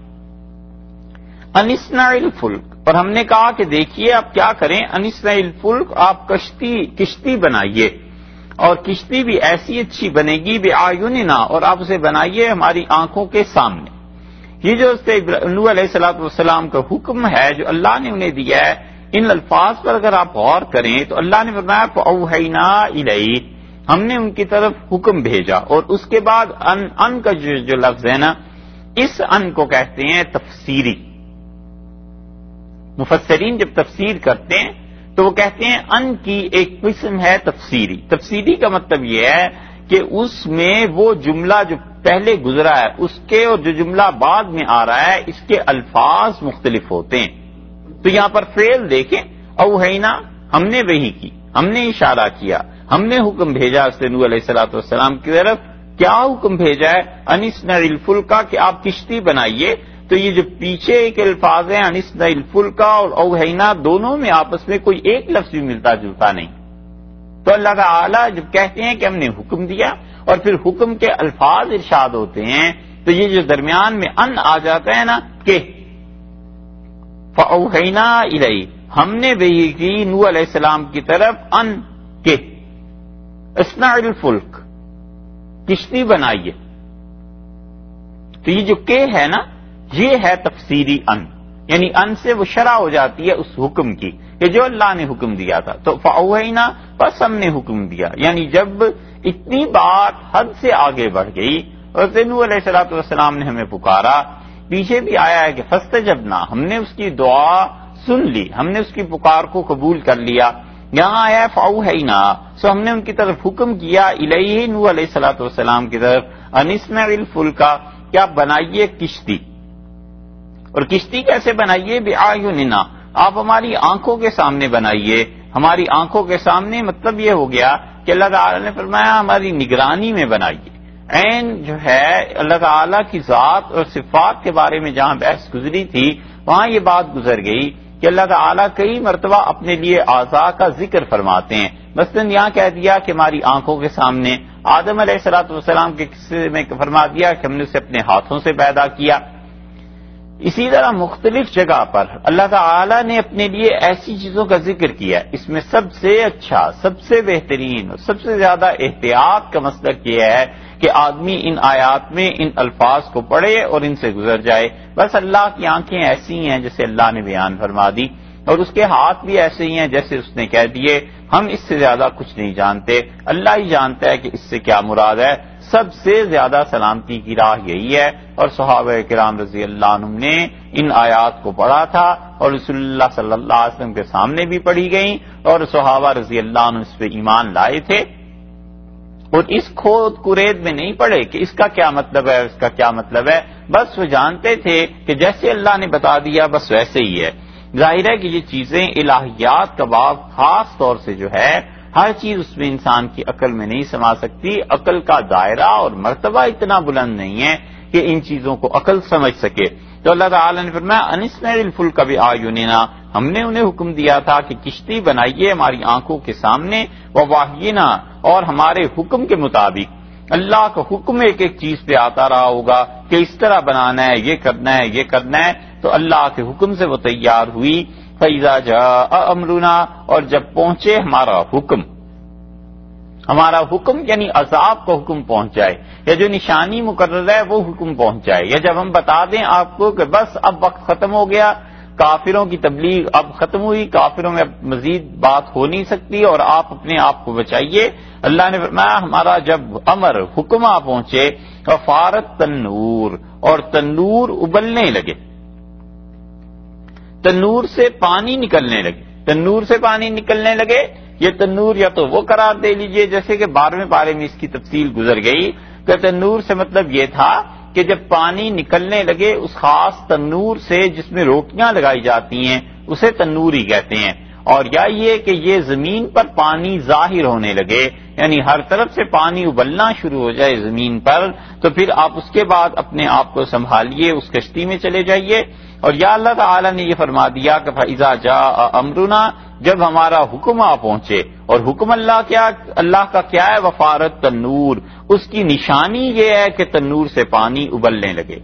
ان اصنع الفلک، اور ہم نے کہا کہ دیکھیے آپ کیا کریں، ان اصنع الفلک، آپ کشتی بنائیے، اور کشتی بھی ایسی اچھی بنے گی بِأَعْيُنِنَا، اور آپ اسے بنائیے ہماری آنکھوں کے سامنے۔ یہ جو نوح علیہ الصلوۃ والسلام کا حکم ہے جو اللہ نے انہیں دیا ہے، ان الفاظ پر اگر آپ غور کریں تو اللہ نے فرمایا فَأَوْحَيْنَا إِلَيْهِ، ہم نے ان کی طرف حکم بھیجا، اور اس کے بعد ان کا جو لفظ ہے نا، اس ان کو کہتے ہیں تفسیری۔ مفسرین جب تفسیر کرتے ہیں تو وہ کہتے ہیں ان کی ایک قسم ہے تفسیری۔ تفسیری کا مطلب یہ ہے کہ اس میں وہ جملہ جو پہلے گزرا ہے اس کے اور جو جملہ بعد میں آ رہا ہے اس کے الفاظ مختلف ہوتے ہیں۔ تو یہاں پر فعل دیکھیں، اوحینا، ہم نے وحی کی، ہم نے اشارہ کیا، ہم نے حکم بھیجا حضرت نوح علیہ الصلوۃ والسلام کی طرف۔ کیا حکم بھیجا ہے؟ ان اصنع الفلک، کہ آپ کشتی بنائیے۔ تو یہ جو پیچھے ایک الفاظ ہیں ان اصنع الفلک اور اوحینا، دونوں میں آپس میں کوئی ایک لفظ بھی ملتا جلتا نہیں۔ تو اللہ تعالی جب کہتے ہیں کہ ہم نے حکم دیا اور پھر حکم کے الفاظ ارشاد ہوتے ہیں، تو یہ جو درمیان میں ان آ جاتا ہے نا کہ فَأَوْحَيْنَا إِلَيْهِ، ہم نے وحی کی نوح علیہ السلام کی طرف ان کے اصنع الفلک، کشتی بنائیے۔ تو یہ جو کہ ہے نا، یہ ہے تفسیری ان، یعنی ان سے وہ شرح ہو جاتی ہے اس حکم کی کہ جو اللہ نے حکم دیا تھا۔ تو فَأَوْحَيْنَا، بس ہم نے حکم دیا، یعنی جب اتنی بات حد سے آگے بڑھ گئی اور نوح علیہ الصلوۃ والسلام نے ہمیں پکارا. پیچھے بھی آیا ہے کہ فاستجبنا، ہم نے اس کی دعا سن لی، ہم نے اس کی پکار کو قبول کر لیا. یہاں آیا ہے فاوحینا، سو ہم نے ان کی طرف حکم کیا، الیہ نوح علیہ الصلوۃ والسلام کی طرف، ان اصنع الفلک، کیا بنائیے کشتی. اور کشتی کیسے بنائیے؟ بأعیننا، آپ ہماری آنکھوں کے سامنے بنائیے. ہماری آنکھوں کے سامنے مطلب یہ ہو گیا کہ اللہ تعالی نے فرمایا ہماری نگرانی میں بنائیے. عین جو ہے اللہ تعالی کی ذات اور صفات کے بارے میں جہاں بحث گزری تھی وہاں یہ بات گزر گئی کہ اللہ تعالیٰ کئی مرتبہ اپنے لیے اعضاء کا ذکر فرماتے ہیں. مثلاً یہاں کہہ دیا کہ ہماری آنکھوں کے سامنے، آدم علیہ الصلوۃ والسلام کے قصے میں فرما دیا کہ ہم نے اسے اپنے ہاتھوں سے پیدا کیا. اسی طرح مختلف جگہ پر اللہ تعالیٰ نے اپنے لیے ایسی چیزوں کا ذکر کیا. اس میں سب سے اچھا، سب سے بہترین اور سب سے زیادہ احتیاط کا مسلک یہ ہے کہ آدمی ان آیات میں ان الفاظ کو پڑھے اور ان سے گزر جائے. بس اللہ کی آنکھیں ایسی ہیں جیسے اللہ نے بیان فرما دی، اور اس کے ہاتھ بھی ایسے ہی ہیں جیسے اس نے کہہ دیے. ہم اس سے زیادہ کچھ نہیں جانتے، اللہ ہی جانتا ہے کہ اس سے کیا مراد ہے. سب سے زیادہ سلامتی کی راہ یہی ہے، اور صحابہ کرام رضی اللہ عنہم نے ان آیات کو پڑھا تھا اور رسول اللہ صلی اللہ علیہ وسلم کے سامنے بھی پڑھی گئیں، اور صحابہ رضی اللہ عنہم اس پہ ایمان لائے تھے. اور اس کھود کرید میں نہیں پڑے کہ اس کا کیا مطلب ہے، اس کا کیا مطلب ہے. بس وہ جانتے تھے کہ جیسے اللہ نے بتا دیا بس ویسے ہی ہے. ظاہر ہے کہ یہ چیزیں الہیات کا باب خاص طور سے جو ہے ہر چیز اس میں انسان کی عقل میں نہیں سما سکتی. عقل کا دائرہ اور مرتبہ اتنا بلند نہیں ہے کہ ان چیزوں کو عقل سمجھ سکے. تو اللہ تعالیٰ نے فرمایا ان اصنع الفلک بأعیننا، ہم نے انہیں حکم دیا تھا کہ کشتی بنائیے ہماری آنکھوں کے سامنے، ووحینا، اور ہمارے حکم کے مطابق. اللہ کا حکم ایک ایک چیز پہ آتا رہا ہوگا کہ اس طرح بنانا ہے، یہ کرنا ہے، یہ کرنا ہے، تو اللہ کے حکم سے وہ تیار ہوئی. فَإِذَا جَاءَ أَمْرُنَا، اور جب پہنچے ہمارا حکم، ہمارا حکم یعنی عذاب کا حکم پہنچ جائے، یا جو نشانی مقرر ہے وہ حکم پہنچ جائے، یا جب ہم بتا دیں آپ کو کہ بس اب وقت ختم ہو گیا، کافروں کی تبلیغ اب ختم ہوئی، کافروں میں اب مزید بات ہو نہیں سکتی اور آپ اپنے آپ کو بچائیے. اللہ نے فرمایا ہمارا جب امر حکم آ پہنچے، فارت تنور، اور تنور ابلنے لگے، تنور سے پانی نکلنے لگے. تنور سے پانی نکلنے لگے، یہ تنور یا تو وہ قرار دے لیجئے جیسے کہ 12ویں پارے میں اس کی تفصیل گزر گئی کہ تنور سے مطلب یہ تھا کہ جب پانی نکلنے لگے اس خاص تنور سے جس میں روٹیاں لگائی جاتی ہیں اسے تنور ہی کہتے ہیں. اور یا یہ کہ یہ زمین پر پانی ظاہر ہونے لگے، یعنی ہر طرف سے پانی ابلنا شروع ہو جائے زمین پر، تو پھر آپ اس کے بعد اپنے آپ کو سنبھالیے، اس کشتی میں چلے جائیے. اور یا اللہ تعالی نے یہ فرما دیا کہ فَإِذَا جَاءَ أَمْرُنَا، جب ہمارا حکم آ پہنچے. اور حکم اللہ کا کیا ہے؟ وفارت تنور، اس کی نشانی یہ ہے کہ تنور سے پانی ابلنے لگے.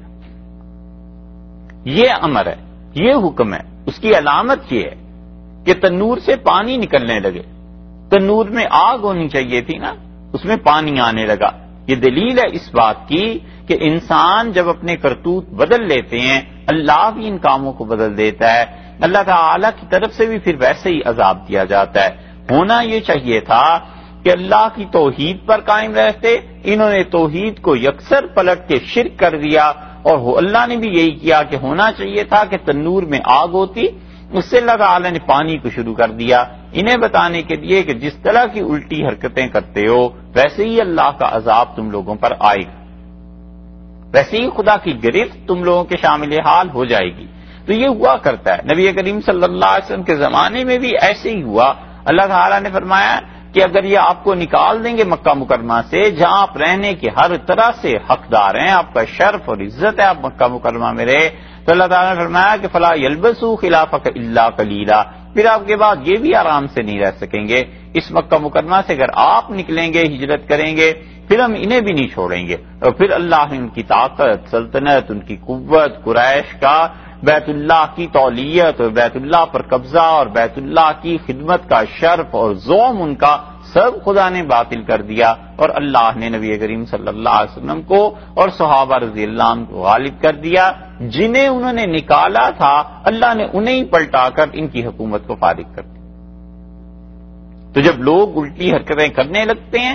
یہ امر ہے، یہ حکم ہے، اس کی علامت یہ ہے کہ تنور سے پانی نکلنے لگے. تنور میں آگ ہونی چاہیے تھی نا، اس میں پانی آنے لگا. یہ دلیل ہے اس بات کی کہ انسان جب اپنے کرتوت بدل لیتے ہیں اللہ بھی ان کاموں کو بدل دیتا ہے. اللہ تعالی کی طرف سے بھی پھر ویسے ہی عذاب دیا جاتا ہے. ہونا یہ چاہیے تھا کہ اللہ کی توحید پر قائم رہتے، انہوں نے توحید کو یکسر پلٹ کے شرک کر دیا. اور اللہ نے بھی یہی کیا کہ ہونا چاہیے تھا کہ تنور میں آگ ہوتی، اس سے اللہ تعالی نے پانی کو شروع کر دیا انہیں بتانے کے لیے کہ جس طرح کی الٹی حرکتیں کرتے ہو ویسے ہی اللہ کا عذاب تم لوگوں پر آئے گا، ویسے ہی خدا کی گرفت تم لوگوں کے شامل حال ہو جائے گی. تو یہ ہوا کرتا ہے. نبی کریم صلی اللہ علیہ وسلم کے زمانے میں بھی ایسے ہی ہوا. اللہ تعالیٰ نے فرمایا کہ اگر یہ آپ کو نکال دیں گے مکہ مکرمہ سے جہاں آپ رہنے کے ہر طرح سے حقدار ہیں، آپ کا شرف اور عزت ہے، آپ مکہ مکرمہ میں رہے، تو اللہ تعالیٰ نے فرمایا کہ فلا یلبسوا خلافک الا قلیلا، پھر آپ کے بعد یہ بھی آرام سے نہیں رہ سکیں گے. اس مکہ مکرمہ سے اگر آپ نکلیں گے، ہجرت کریں گے، پھر ہم انہیں بھی نہیں چھوڑیں گے. اور پھر اللہ نے ان کی طاقت، سلطنت، ان کی قوت، قریش کا بیت اللہ کی تولیت اور بیت اللہ پر قبضہ اور بیت اللہ کی خدمت کا شرف اور زوم ان کا سب خدا نے باطل کر دیا. اور اللہ نے نبی کریم صلی اللہ علیہ وسلم کو اور صحابہ رضی اللہ عنہ کو غالب کر دیا. جنہیں انہوں نے نکالا تھا اللہ نے انہیں ہی پلٹا کر ان کی حکومت کو فارغ کر دیا. تو جب لوگ الٹی حرکتیں کرنے لگتے ہیں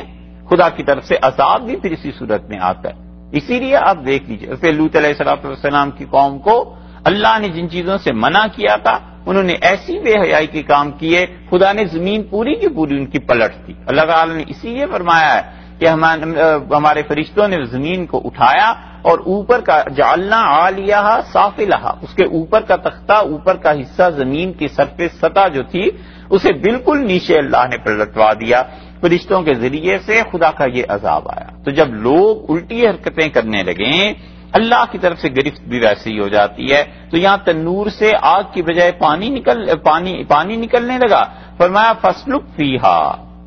خدا کی طرف سے عذاب بھی پھر اسی صورت میں آتا ہے. اسی لیے آپ دیکھ لیجیے پھر لوط علیہ السلام کی قوم کو اللہ نے جن چیزوں سے منع کیا تھا انہوں نے ایسی بے حیائی کے کام کیے، خدا نے زمین پوری کی پوری ان کی پلٹ دی. اللہ تعالیٰ نے اسی لیے فرمایا ہے کہ ہمارے فرشتوں نے زمین کو اٹھایا اور اوپر کا جعلنا عالیہا سافلہا، اس کے اوپر کا تختہ، اوپر کا حصہ زمین کی سرفیس سطح جو تھی اسے بالکل نیچے اللہ نے پلٹوا دیا. فرشتوں کے ذریعے سے خدا کا یہ عذاب آیا. تو جب لوگ الٹی حرکتیں کرنے لگیں اللہ کی طرف سے گرفت بھی ویسے ہی ہو جاتی ہے. تو یہاں تنور سے آگ کی بجائے پانی نکلنے لگا. فرمایا فسلک فیہا،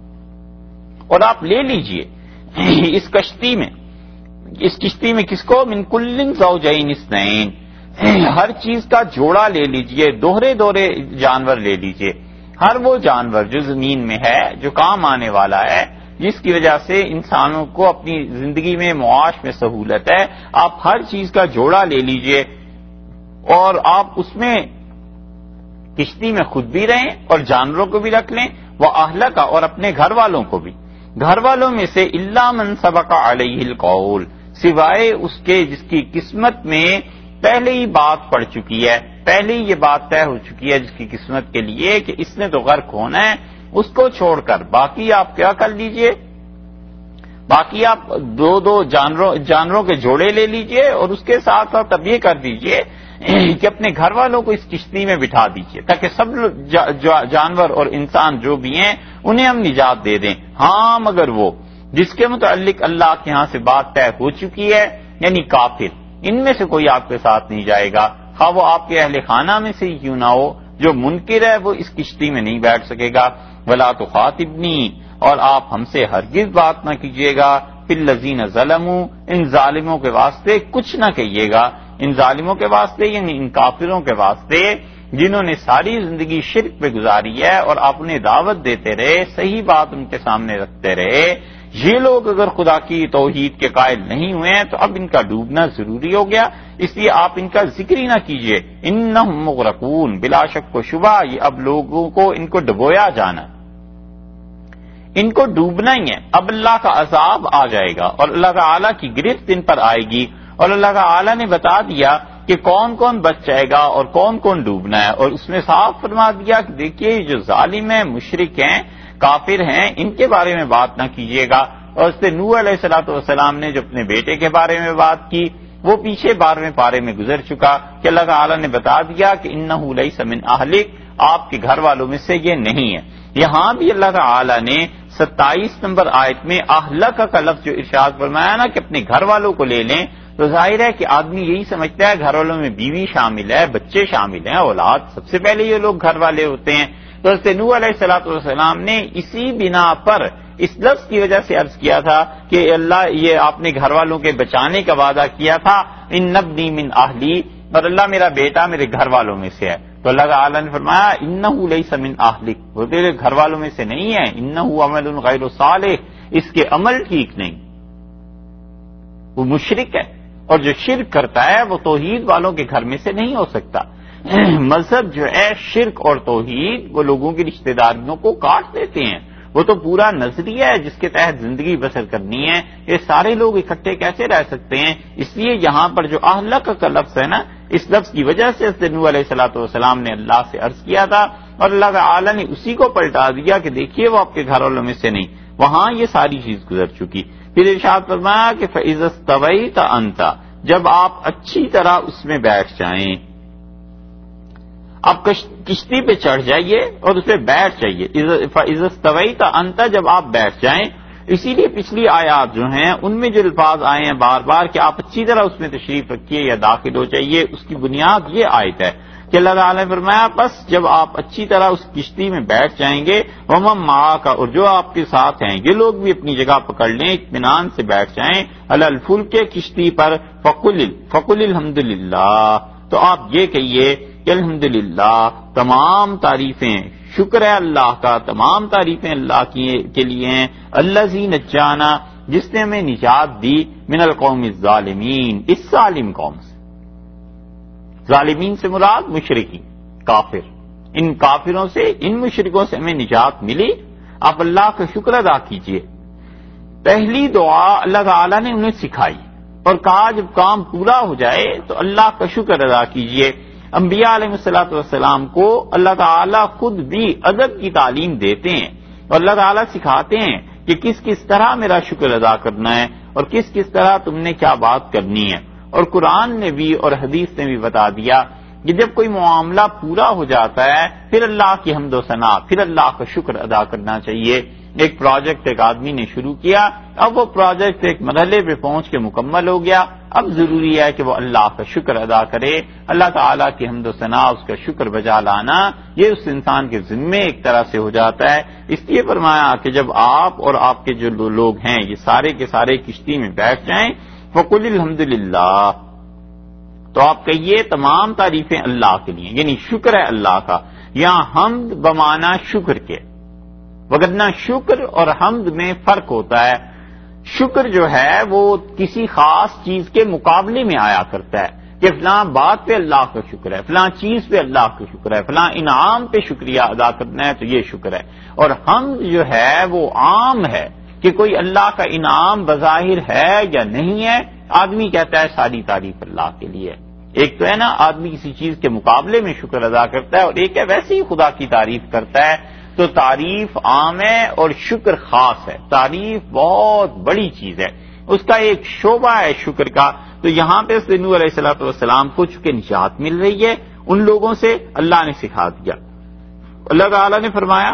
اور آپ لے لیجئے اس کشتی میں کس کو؟ من کل زوجین اثنین، ہر چیز کا جوڑا لے لیجئے، دوہرے جانور لے لیجئے. ہر وہ جانور جو زمین میں ہے، جو کام آنے والا ہے، جس کی وجہ سے انسانوں کو اپنی زندگی میں معاش میں سہولت ہے، آپ ہر چیز کا جوڑا لے لیجئے اور آپ اس میں کشتی میں خود بھی رہیں اور جانوروں کو بھی رکھ لیں، وہ اہلک اور اپنے گھر والوں کو بھی. گھر والوں میں سے الا من سبق علیہ القول، سوائے اس کے جس کی قسمت میں پہلے ہی بات پڑ چکی ہے، پہلے ہی یہ بات طے ہو چکی ہے جس کی قسمت کے لیے کہ اس نے تو غرق ہونا ہے، اس کو چھوڑ کر باقی آپ کیا کر لیجئے، باقی آپ دو جانوروں کے جوڑے لے لیجئے اور اس کے ساتھ اب یہ کر دیجئے کہ اپنے گھر والوں کو اس کشتی میں بٹھا دیجئے تاکہ سب جانور اور انسان جو بھی ہیں انہیں ہم نجات دے دیں. ہاں مگر وہ جس کے متعلق اللہ کے ہاں سے بات طے ہو چکی ہے، یعنی کافر، ان میں سے کوئی آپ کے ساتھ نہیں جائے گا، خواہ وہ آپ کے اہل خانہ میں سے ہی کیوں نہ ہو. جو منکر ہے وہ اس کشتی میں نہیں بیٹھ سکے گا. ولا تخاطبنی، اور آپ ہم سے ہرگز بات نہ کیجیے گا، فی الذین ظلموا، ان ظالموں کے واسطے کچھ نہ کہیے گا. ان ظالموں کے واسطے یعنی ان کافروں کے واسطے جنہوں نے ساری زندگی شرک پہ گزاری ہے اور آپ انہیں دعوت دیتے رہے، صحیح بات ان کے سامنے رکھتے رہے. یہ لوگ اگر خدا کی توحید کے قائل نہیں ہوئے ہیں تو اب ان کا ڈوبنا ضروری ہو گیا، اس لیے آپ ان کا ذکر ہی نہ کیجیے. انہم مغرقون، بلا شک و شبہ یہ اب لوگوں کو ان کو ڈبویا جانا، ان کو ڈوبنا ہی ہے. اب اللہ کا عذاب آ جائے گا اور اللہ تعالی کی گرفت ان پر آئے گی، اور اللہ تعالی نے بتا دیا کہ کون کون بچ جائے گا اور کون کون ڈوبنا ہے. اور اس میں صاف فرما دیا کہ دیکھیے جو ظالم ہیں، مشرک ہیں، کافر ہیں، ان کے بارے میں بات نہ کیجیے گا. اور اس سے نوح علیہ السلام نے جو اپنے بیٹے کے بارے میں بات کی وہ پیچھے 12ویں پارے میں گزر چکا کہ اللہ تعالی نے بتا دیا کہ انہ لیس من اہلک، آپ کے گھر والوں میں سے یہ نہیں ہے. یہاں بھی اللہ تعالی نے 27 نمبر آیت میں اہلک کا لفظ جو ارشاد فرمایا نا کہ اپنے گھر والوں کو لے لیں، تو ظاہر ہے کہ آدمی یہی سمجھتا ہے گھر والوں میں بیوی شامل ہے، بچے شامل ہیں، اولاد، سب سے پہلے یہ لوگ گھر والے ہوتے ہیں. تو حضرت نوح علیہ السلام نے اسی بنا پر اس لفظ کی وجہ سے عرض کیا تھا کہ اللہ یہ آپ نے گھر والوں کے بچانے کا وعدہ کیا تھا، ان ابنی من اہلی، اور اللہ میرا بیٹا میرے گھر والوں میں سے ہے. تو اللہ تعالی نے فرمایا انہ لیس من اہلک، وہ تیرے گھر والوں میں سے نہیں ہے، انہ عمل غیر صالح، اس کے عمل ٹھیک نہیں، وہ مشرک ہے، اور جو شرک کرتا ہے وہ توحید والوں کے گھر میں سے نہیں ہو سکتا. مذہب جو ہے شرک اور توحید وہ لوگوں کی رشتہ داریوں کو کاٹ دیتے ہیں. وہ تو پورا نظریہ ہے جس کے تحت زندگی بسر کرنی ہے. یہ سارے لوگ اکٹھے کیسے رہ سکتے ہیں؟ اس لیے یہاں پر جو اہلک کا لفظ ہے نا، اس لفظ کی وجہ سے حضرت نوح علیہ السلام نے اللہ سے عرض کیا تھا اور اللہ تعالی نے اسی کو پلٹا دیا کہ دیکھیے وہ آپ کے گھر والوں میں سے نہیں. وہاں یہ ساری چیز گزر چکی. پھر ارشاد فرمایا کہ فَإِذَا اسْتَوَيْتَ أَنْتَ، جب آپ اچھی طرح اس میں بیٹھ جائیں، آپ کشتی پہ چڑھ جائیے اور اس پہ بیٹھ جائیے. فَإِذَا اسْتَوَيْتَ أَنْتَ، جب آپ بیٹھ جائیں. اسی لیے پچھلی آیات جو ہیں ان میں جو الفاظ آئے ہیں بار بار کہ آپ اچھی طرح اس میں تشریف رکھیے یا داخل ہو جائیے، اس کی بنیاد یہ آیت ہے کہ اللہ تعالیٰ نے فرمایا بس جب آپ اچھی طرح اس کشتی میں بیٹھ جائیں گے، وَمَن مَعَكَ، اور جو آپ کے ساتھ ہیں یہ لوگ بھی اپنی جگہ پکڑ لیں، اطمینان سے بیٹھ جائیں، عَلَى الْفُلْكِ، کشتی پر، فَقُلِ الْحَمْدُلِلَّهِ، تو آپ یہ کہیے کہ الحمدللہ، تمام تعریفیں، شکر ہے اللہ کا، تمام تعریفیں اللہ کے لیے ہیں، الذی نجانا، جس نے ہمیں نجات دی، من القوم الظالمین، اس ظالم قوم سے. ظالمین سے مراد مشرکین، کافر. ان کافروں سے، ان مشرکوں سے ہمیں نجات ملی. آپ اللہ کا شکر ادا کیجئے. پہلی دعا اللہ تعالیٰ نے انہیں سکھائی اور کہا جب کام پورا ہو جائے تو اللہ کا شکر ادا کیجئے۔ انبیاء علیہ الصلوۃ والسلام کو اللہ تعالیٰ خود بھی ادب کی تعلیم دیتے ہیں اور اللہ تعالیٰ سکھاتے ہیں کہ کس کس طرح میرا شکر ادا کرنا ہے اور کس کس طرح تم نے کیا بات کرنی ہے۔ اور قرآن نے بھی اور حدیث نے بھی بتا دیا کہ جب کوئی معاملہ پورا ہو جاتا ہے پھر اللہ کی حمد و ثنا، پھر اللہ کا شکر ادا کرنا چاہیے۔ ایک پروجیکٹ ایک آدمی نے شروع کیا، اب وہ پروجیکٹ ایک مرحلے پہ پہنچ کے مکمل ہو گیا، اب ضروری ہے کہ وہ اللہ کا شکر ادا کرے، اللہ تعالیٰ کی حمد و ثنا، اس کا شکر بجا لانا، یہ اس انسان کے ذمے ایک طرح سے ہو جاتا ہے۔ اس لیے فرمایا کہ جب آپ اور آپ کے جو لوگ ہیں یہ سارے کے سارے کشتی میں بیٹھ جائیں فقل الحمدللہ، تو آپ کہیے تمام تعریفیں اللہ کے لیے، یعنی شکر ہے اللہ کا۔ یہاں حمد بمانا شکر کے، وگرنہ شکر اور حمد میں فرق ہوتا ہے۔ شکر جو ہے وہ کسی خاص چیز کے مقابلے میں آیا کرتا ہے کہ فلاں بات پہ اللہ کا شکر ہے، فلاں چیز پہ اللہ کا شکر ہے، فلاں انعام پہ شکریہ ادا کرنا ہے تو یہ شکر ہے۔ اور حمد جو ہے وہ عام ہے کہ کوئی اللہ کا انعام بظاہر ہے یا نہیں ہے، آدمی کہتا ہے ساری تعریف اللہ کے لیے۔ ایک تو ہے نا آدمی کسی چیز کے مقابلے میں شکر ادا کرتا ہے، اور ایک ہے ویسے ہی خدا کی تعریف کرتا ہے۔ تو تعریف عام ہے اور شکر خاص ہے۔ تعریف بہت بڑی چیز ہے، اس کا ایک شعبہ ہے شکر کا۔ تو یہاں پہ نوح علیہ الصلوۃ والسلام کو چونکہ نجات مل رہی ہے ان لوگوں سے، اللہ نے سکھا دیا۔ اللہ تعالیٰ نے فرمایا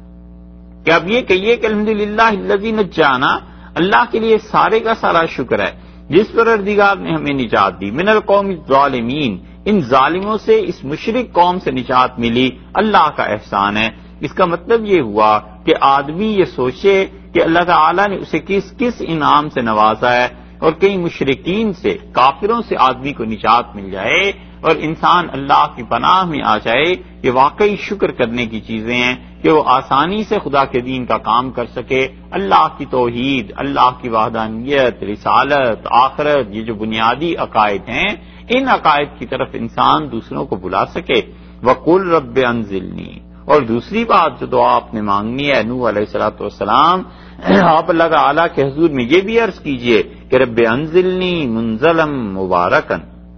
کہ اب یہ کہیے کہ الحمدللہ الذی نجانا، اللہ کے لیے سارے کا سارا شکر ہے جس پروردگار نے ہمیں نجات دی، من القوم الظالمین، ان ظالموں سے، اس مشرک قوم سے نجات ملی، اللہ کا احسان ہے۔ اس کا مطلب یہ ہوا کہ آدمی یہ سوچے کہ اللہ تعالیٰ نے اسے کس کس انعام سے نوازا ہے، اور کئی مشرکین سے، کافروں سے آدمی کو نجات مل جائے اور انسان اللہ کی پناہ میں آ جائے، یہ واقعی شکر کرنے کی چیزیں ہیں کہ وہ آسانی سے خدا کے دین کا کام کر سکے، اللہ کی توحید، اللہ کی وحدانیت، رسالت، آخرت، یہ جو بنیادی عقائد ہیں ان عقائد کی طرف انسان دوسروں کو بلا سکے۔ وَقُلْ رَبِّ أَنزِلْنِي، اور دوسری بات جو دعا آپ نے مانگنی ہے نوح علیہ الصلوۃ والسلام، آپ اللہ تعالیٰ کے حضور میں یہ بھی عرض کیجئے کہ رب انزلنی منزلا مبارکا،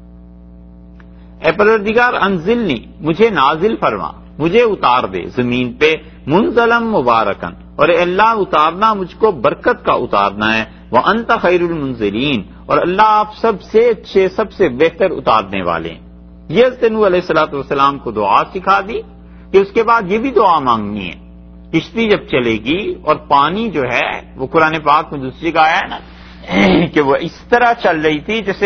اے پروردگار انزلنی، مجھے نازل فرما، مجھے اتار دے زمین پہ، منزلا مبارکا، اور اے اللہ اتارنا مجھ کو برکت کا اتارنا ہے، وانت خیر المنزلین، اور اللہ آپ سب سے اچھے سب سے بہتر اتارنے والے ہیں۔ یہ حضرت نوح علیہ الصلوۃ والسلام کو دعا سکھا دی کہ اس کے بعد یہ بھی دعا مانگنی ہے، کشتی جب چلے گی اور پانی جو ہے وہ قرآن پاک میں دوسری کا آیا ہے نا کہ وہ اس طرح چل رہی تھی جیسے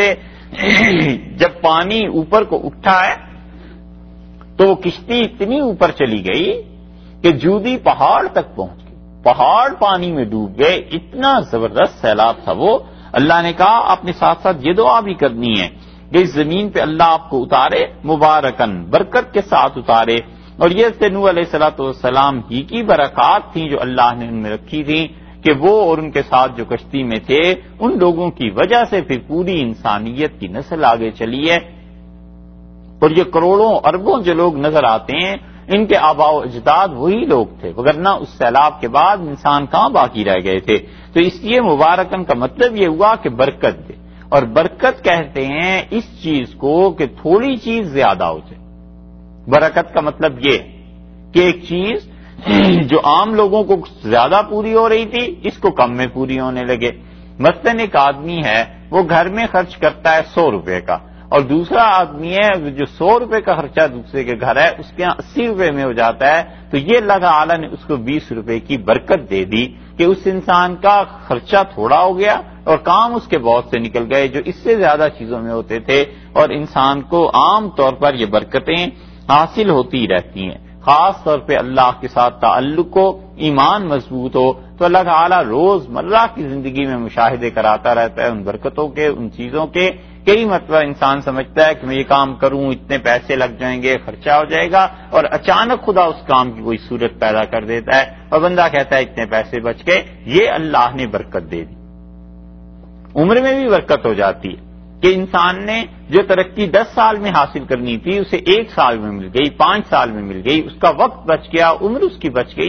جب پانی اوپر کو اٹھا ہے تو وہ کشتی اتنی اوپر چلی گئی کہ جودی پہاڑ تک پہنچ گئی، پہاڑ پانی میں ڈوب گئے، اتنا زبردست سیلاب تھا وہ۔ اللہ نے کہا آپ نے ساتھ ساتھ یہ دعا بھی کرنی ہے کہ اس زمین پہ اللہ آپ کو اتارے مبارکن، برکت کے ساتھ اتارے، اور یہ حضرت نوح علیہ الصلوۃ والسلام ہی کی برکات تھیں جو اللہ نے ان میں رکھی تھیں کہ وہ اور ان کے ساتھ جو کشتی میں تھے ان لوگوں کی وجہ سے پھر پوری انسانیت کی نسل آگے چلی ہے۔ اور یہ کروڑوں اربوں جو لوگ نظر آتے ہیں ان کے آباء و اجداد وہی لوگ تھے، وگرنہ اس سیلاب کے بعد انسان کہاں باقی رہ گئے تھے۔ تو اس لیے مبارکن کا مطلب یہ ہوا کہ برکت دے، اور برکت کہتے ہیں اس چیز کو کہ تھوڑی چیز زیادہ ہو جائے۔ برکت کا مطلب یہ کہ ایک چیز جو عام لوگوں کو زیادہ پوری ہو رہی تھی اس کو کم میں پوری ہونے لگے۔ مثلاً ایک آدمی ہے وہ گھر میں خرچ کرتا ہے 100 روپے کا، اور دوسرا آدمی ہے جو 100 روپے کا خرچہ دوسرے کے گھر ہے اس کے یہاں 80 روپے میں ہو جاتا ہے، تو یہ اللہ تعالیٰ نے اس کو 20 روپے کی برکت دے دی کہ اس انسان کا خرچہ تھوڑا ہو گیا اور کام اس کے بہت سے نکل گئے جو اس سے زیادہ چیزوں میں ہوتے تھے، اور انسان کو عام طور پر یہ برکتیں حاصل ہوتی رہتی ہیں۔ خاص طور پہ اللہ کے ساتھ تعلق ہو، ایمان مضبوط ہو تو اللہ تعالیٰ روز مرہ کی زندگی میں مشاہدے کراتا رہتا ہے ان برکتوں کے، ان چیزوں کے۔ کئی مرتبہ انسان سمجھتا ہے کہ میں یہ کام کروں اتنے پیسے لگ جائیں گے، خرچہ ہو جائے گا، اور اچانک خدا اس کام کی کوئی صورت پیدا کر دیتا ہے اور بندہ کہتا ہے اتنے پیسے بچ گئے، یہ اللہ نے برکت دے دی۔ عمر میں بھی برکت ہو جاتی ہے کہ انسان نے جو ترقی 10 سال میں حاصل کرنی تھی اسے 1 سال میں مل گئی، 5 سال میں مل گئی، اس کا وقت بچ گیا، عمر اس کی بچ گئی نا،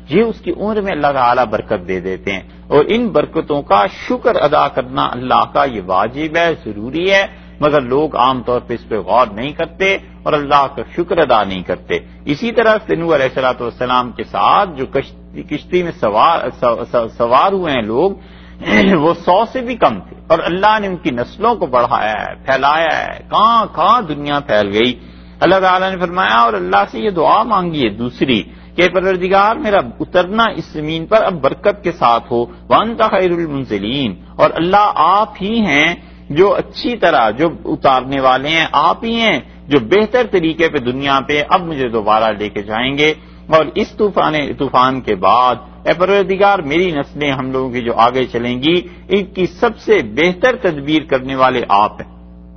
یہ اس کی عمر میں اللہ تعالیٰ برکت دے دیتے ہیں، اور ان برکتوں کا شکر ادا کرنا اللہ کا یہ واجب ہے، ضروری ہے، مگر لوگ عام طور پہ اس پہ غور نہیں کرتے اور اللہ کا شکر ادا نہیں کرتے۔ اسی طرح سے نوح علیہ السلام کے ساتھ جو کشتی میں سوار ہوئے ہیں لوگ، وہ 100 سے بھی کم تھے، اور اللہ نے ان کی نسلوں کو بڑھایا ہے، پھیلایا ہے، کہاں کہاں دنیا پھیل گئی۔ اللہ تعالیٰ نے فرمایا اور اللہ سے یہ دعا مانگی ہے دوسری کہ پروردگار میرا اترنا اس زمین پر اب برکت کے ساتھ ہو، وانت خیر المنزلین، اور اللہ آپ ہی ہیں جو اچھی طرح جو اتارنے والے ہیں، آپ ہی ہیں جو بہتر طریقے پہ دنیا پہ اب مجھے دوبارہ لے کے جائیں گے، اور اس طوفان کے بعد اے پروردگار میری نسلیں ہم لوگوں کی جو آگے چلیں گی ان کی سب سے بہتر تدبیر کرنے والے آپ ہیں۔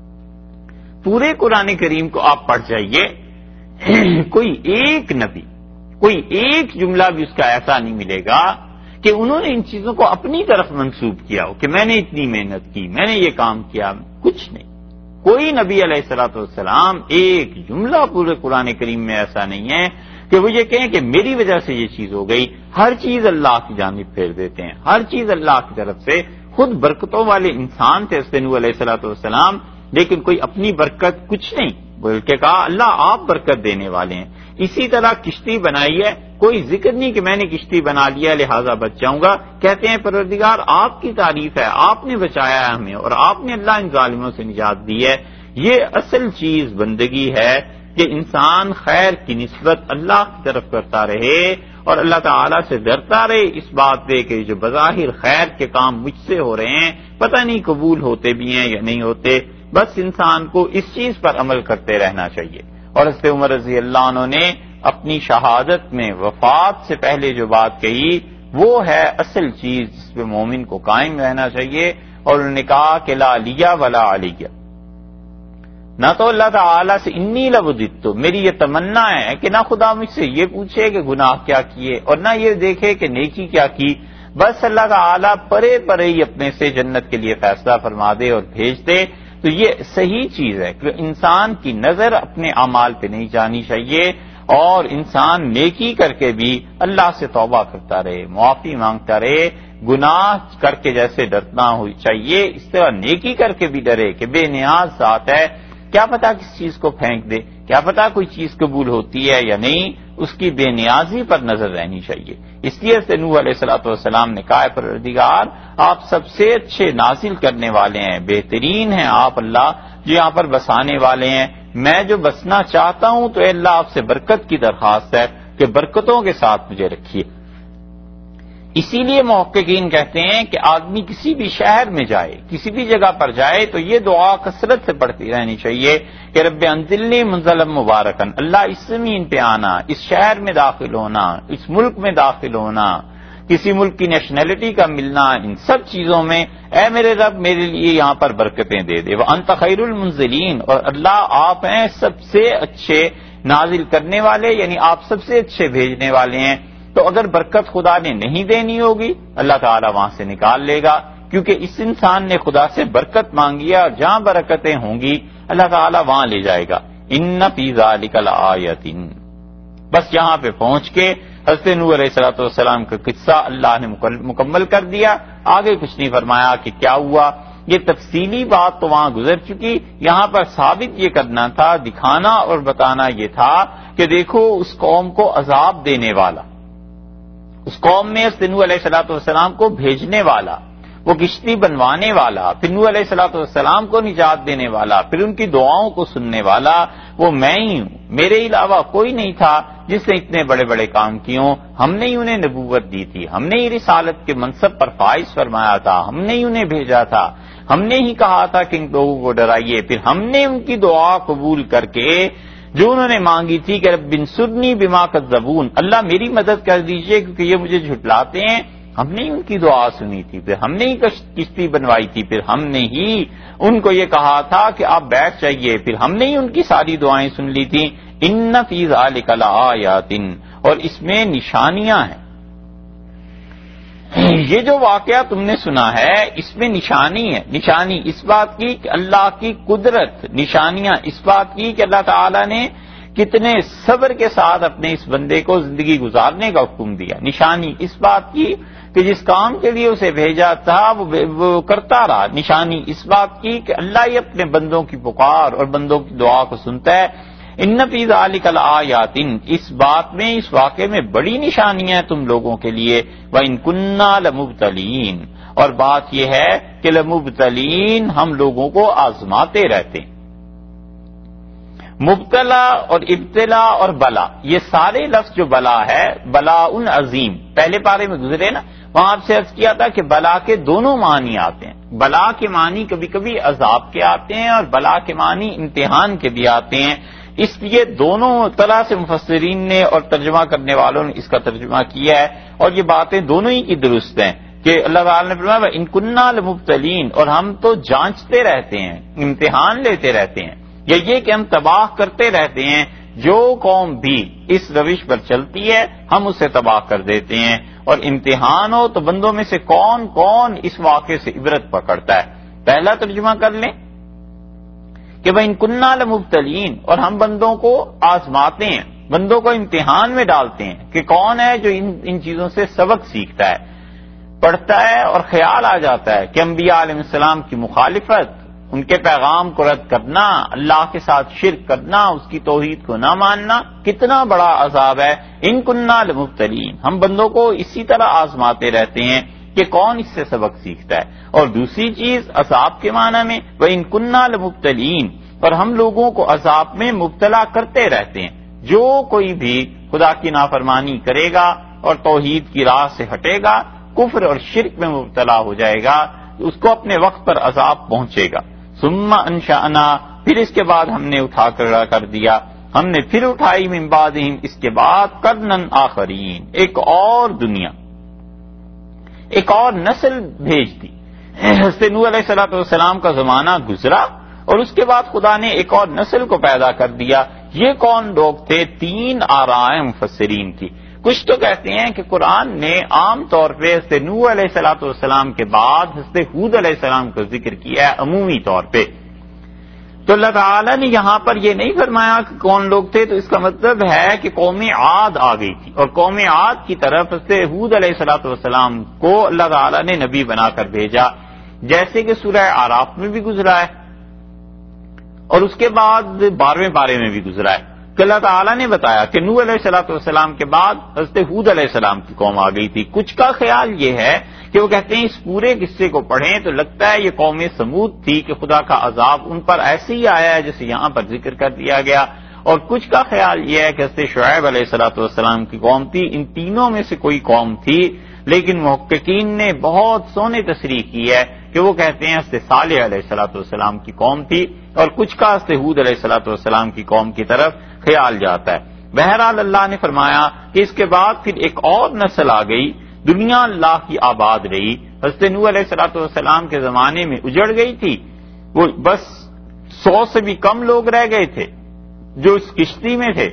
پورے قرآن کریم کو آپ پڑھ جائیے، کوئی ایک نبی، کوئی ایک جملہ بھی اس کا ایسا نہیں ملے گا کہ انہوں نے ان چیزوں کو اپنی طرف منسوب کیا ہو کہ میں نے اتنی محنت کی، میں نے یہ کام کیا، کچھ نہیں۔ کوئی نبی علیہ السلام ایک جملہ پورے قرآن کریم میں ایسا نہیں ہے کہ وہ یہ کہیں کہ میری وجہ سے یہ چیز ہو گئی۔ ہر چیز اللہ کی جانب پھیر دیتے ہیں، ہر چیز اللہ کی طرف سے۔ خود برکتوں والے انسان تھے نوح علیہ السلام، لیکن کوئی اپنی برکت کچھ نہیں، بلکہ کہا اللہ آپ برکت دینے والے ہیں۔ اسی طرح کشتی بنائی ہے، کوئی ذکر نہیں کہ میں نے کشتی بنا لیا لہذا بچ جاؤں گا، کہتے ہیں پروردگار آپ کی تعریف ہے، آپ نے بچایا ہے ہمیں، اور آپ نے اللہ ان ظالموں سے نجات دی ہے۔ یہ اصل چیز بندگی ہے کہ انسان خیر کی نسبت اللہ کی طرف کرتا رہے اور اللہ تعالیٰ سے ڈرتا رہے اس بات پہ کہ جو بظاہر خیر کے کام مجھ سے ہو رہے ہیں پتہ نہیں قبول ہوتے بھی ہیں یا نہیں ہوتے، بس انسان کو اس چیز پر عمل کرتے رہنا چاہیے۔ اور حضرت عمر رضی اللہ عنہ نے اپنی شہادت میں وفات سے پہلے جو بات کہی وہ ہے اصل چیز جس پہ مومن کو قائم رہنا چاہیے، اور انہوں نے کہا کہ لا علیہ ولا علیہ، نہ تو اللہ تعالیٰ سے انی لوددت، میری یہ تمنا ہے کہ نہ خدا مجھ سے یہ پوچھے کہ گناہ کیا کیے اور نہ یہ دیکھے کہ نیکی کیا کی، بس اللہ تعالیٰ پرے پرے ہی اپنے سے جنت کے لیے فیصلہ فرما دے اور بھیج دے۔ تو یہ صحیح چیز ہے کہ انسان کی نظر اپنے اعمال پہ نہیں جانی چاہیے، اور انسان نیکی کر کے بھی اللہ سے توبہ کرتا رہے، معافی مانگتا رہے، گناہ کر کے جیسے ڈرنا ہو چاہیے اس طرح نیکی کر کے بھی ڈرے کہ بے نیاز ذات ہے، کیا پتا کس چیز کو پھینک دے، کیا پتا کوئی چیز قبول ہوتی ہے یا نہیں، اس کی بے نیازی پر نظر رہنی چاہیے۔ اس لیے سے نوح علیہ السلام نے کہا پروردگار آپ سب سے اچھے نازل کرنے والے ہیں، بہترین ہیں آپ اللہ جو یہاں پر بسانے والے ہیں، میں جو بسنا چاہتا ہوں تو اے اللہ آپ سے برکت کی درخواست ہے کہ برکتوں کے ساتھ مجھے رکھیے۔ اسی لیے محققین کہتے ہیں کہ آدمی کسی بھی شہر میں جائے، کسی بھی جگہ پر جائے تو یہ دعا کثرت سے پڑھتی رہنی چاہیے کہ رب انزلنی منزلا مبارکن، اللہ اس زمین پہ آنا، اس شہر میں داخل ہونا، اس ملک میں داخل ہونا، کسی ملک کی نیشنلٹی کا ملنا، ان سب چیزوں میں اے میرے رب میرے لیے یہاں پر برکتیں دے دے۔ وانت خیر المنزلین، اور اللہ آپ ہیں سب سے اچھے نازل کرنے والے، یعنی آپ سب سے اچھے بھیجنے والے ہیں۔ تو اگر برکت خدا نے نہیں دینی ہوگی اللہ تعالیٰ وہاں سے نکال لے گا، کیونکہ اس انسان نے خدا سے برکت مانگی اور جہاں برکتیں ہوں گی اللہ تعالیٰ وہاں لے جائے گا۔ ان فی ذلک لآیۃ، بس یہاں پہ پہنچ کے حضرت نوح علیہ السلام کا قصہ اللہ نے مکمل کر دیا، آگے کچھ نہیں فرمایا کہ کیا ہوا، یہ تفصیلی بات تو وہاں گزر چکی، یہاں پر ثابت یہ کرنا تھا، دکھانا اور بتانا یہ تھا کہ دیکھو اس قوم کو عذاب دینے والا، اس قوم میں نوح علیہ السلام کو بھیجنے والا، وہ کشتی بنوانے والا، پھر نوح علیہ السلام کو نجات دینے والا، پھر ان کی دعاؤں کو سننے والا وہ میں ہی ہوں، میرے علاوہ کوئی نہیں تھا جس نے اتنے بڑے بڑے کام کیے ہوں۔ ہم نے ہی انہیں نبوت دی تھی، ہم نے ہی رسالت کے منصب پر فائز فرمایا تھا، ہم نے ہی انہیں بھیجا تھا، ہم نے ہی کہا تھا کہ ان لوگوں کو ڈرائیے، پھر ہم نے ان کی دعا قبول کر کے جو انہوں نے مانگی تھی کہ رب انصرنی بما کذبون، اللہ میری مدد کر دیجئے کیونکہ یہ مجھے جھٹلاتے ہیں، ہم نے ان کی دعا سنی تھی، پھر ہم نے ہی کشتی بنوائی تھی، پھر ہم نے ہی ان کو یہ کہا تھا کہ آپ بیٹھ جائیے، پھر ہم نے ہی ان کی ساری دعائیں سن لی تھیں۔ ان فی ذلک لآیات، اور اس میں نشانیاں ہیں۔ یہ جو واقعہ تم نے سنا ہے اس میں نشانی ہے، نشانی اس بات کی کہ اللہ کی قدرت، نشانیاں اس بات کی کہ اللہ تعالیٰ نے کتنے صبر کے ساتھ اپنے اس بندے کو زندگی گزارنے کا حکم دیا. نشانی اس بات کی کہ جس کام کے لیے اسے بھیجا تھا وہ کرتا رہا. نشانی اس بات کی کہ اللہ ہی اپنے بندوں کی پکار اور بندوں کی دعا کو سنتا ہے. ان فی ذلک لآیات، اس بات میں، اس واقعے میں بڑی نشانیاں ہیں تم لوگوں کے لیے. وَإِن كُنَّا لَمُبْتَلِينَ، اور بات یہ ہے کہ لَمُبْتَلِينَ، ہم لوگوں کو آزماتے رہتے ہیں. مبتلا اور ابتلا اور بلا، یہ سارے لفظ جو بلا ہے، بلاء عظیم، پہلے پارے میں گزرے نا، وہاں آپ سے عرض کیا تھا کہ بلا کے دونوں معنی آتے ہیں. بلا کے معنی کبھی کبھی عذاب کے آتے ہیں اور بلا کے معنی امتحان کے بھی آتے ہیں. اس لیے دونوں طرح سے مفسرین نے اور ترجمہ کرنے والوں نے اس کا ترجمہ کیا ہے، اور یہ باتیں دونوں ہی کی درست ہیں کہ اللہ تعالیٰ نے فرمایا ان کننا لمبتلین، اور ہم تو جانچتے رہتے ہیں، امتحان لیتے رہتے ہیں. یہ کہ ہم تباہ کرتے رہتے ہیں. جو قوم بھی اس روش پر چلتی ہے ہم اسے تباہ کر دیتے ہیں. اور امتحان ہو تو بندوں میں سے کون کون اس واقعے سے عبرت پکڑتا ہے. پہلا ترجمہ کر لیں کہ وہ ان کننا لمبتلین، اور ہم بندوں کو آزماتے ہیں، بندوں کو امتحان میں ڈالتے ہیں کہ کون ہے جو ان چیزوں سے سبق سیکھتا ہے، پڑھتا ہے اور خیال آ جاتا ہے کہ انبیاء علیہ السلام کی مخالفت، ان کے پیغام کو رد کرنا، اللہ کے ساتھ شرک کرنا، اس کی توحید کو نہ ماننا کتنا بڑا عذاب ہے. ان کننا لمبتلین، ہم بندوں کو اسی طرح آزماتے رہتے ہیں کہ کون اس سے سبق سیکھتا ہے. اور دوسری چیز عذاب کے معنی میں وَإِن كُنَّا لَمُبْتَلِينَ، اور ہم لوگوں کو عذاب میں مبتلا کرتے رہتے ہیں. جو کوئی بھی خدا کی نافرمانی کرے گا اور توحید کی راہ سے ہٹے گا، کفر اور شرک میں مبتلا ہو جائے گا، اس کو اپنے وقت پر عذاب پہنچے گا. ثم انشأنا، پھر اس کے بعد ہم نے اٹھا کر دیا، ہم نے پھر اٹھائی من بعدہم، اس کے بعد قرنًا آخرین، ایک اور دنیا، ایک اور نسل بھیج دی. حضرت نوح علیہ السلام کا زمانہ گزرا اور اس کے بعد خدا نے ایک اور نسل کو پیدا کر دیا. یہ کون لوگ تھے؟ 3 آرائیں مفسرین کی. کچھ تو کہتے ہیں کہ قرآن نے عام طور پہ حضرت نوح علیہ السلام کے بعد حضرت ہود علیہ السلام کا ذکر کیا ہے عمومی طور پہ. تو اللہ تعالیٰ نے یہاں پر یہ نہیں فرمایا کہ کون لوگ تھے، تو اس کا مطلب ہے کہ قوم عاد آ گئی تھی، اور قوم عاد کی طرف حضرت ہود علیہ السلام کو اللہ تعالیٰ نے نبی بنا کر بھیجا، جیسے کہ سورہ اعراف میں بھی گزرا ہے اور اس کے بعد 12ویں پارے میں بھی گزرا ہے کہ اللہ تعالیٰ نے بتایا کہ نوح علیہ السلام کے بعد حضرت ہود علیہ السلام کی قوم آ گئی تھی. کچھ کا خیال یہ ہے کہ وہ کہتے ہیں اس پورے قصے کو پڑھیں تو لگتا ہے یہ قوم سمود تھی کہ خدا کا عذاب ان پر ایسے ہی آیا ہے جیسے یہاں پر ذکر کر دیا گیا. اور کچھ کا خیال یہ ہے کہ حضرت شعیب علیہ السلام کی قوم تھی. ان تینوں میں سے کوئی قوم تھی، لیکن محققین نے بہت سونے تصریح کی ہے کہ وہ کہتے ہیں حضرت صالح علیہ السلام کی قوم تھی، اور کچھ کا حضرت ہود علیہ السلام کی قوم کی طرف خیال جاتا ہے. بہرحال اللہ نے فرمایا کہ اس کے بعد پھر ایک اور نسل آ گئی، دنیا اللہ کی آباد رہی. حضرت نوح علیہ السلام کے زمانے میں اجڑ گئی تھی، وہ بس 100 سے بھی کم لوگ رہ گئے تھے جو اس کشتی میں تھے،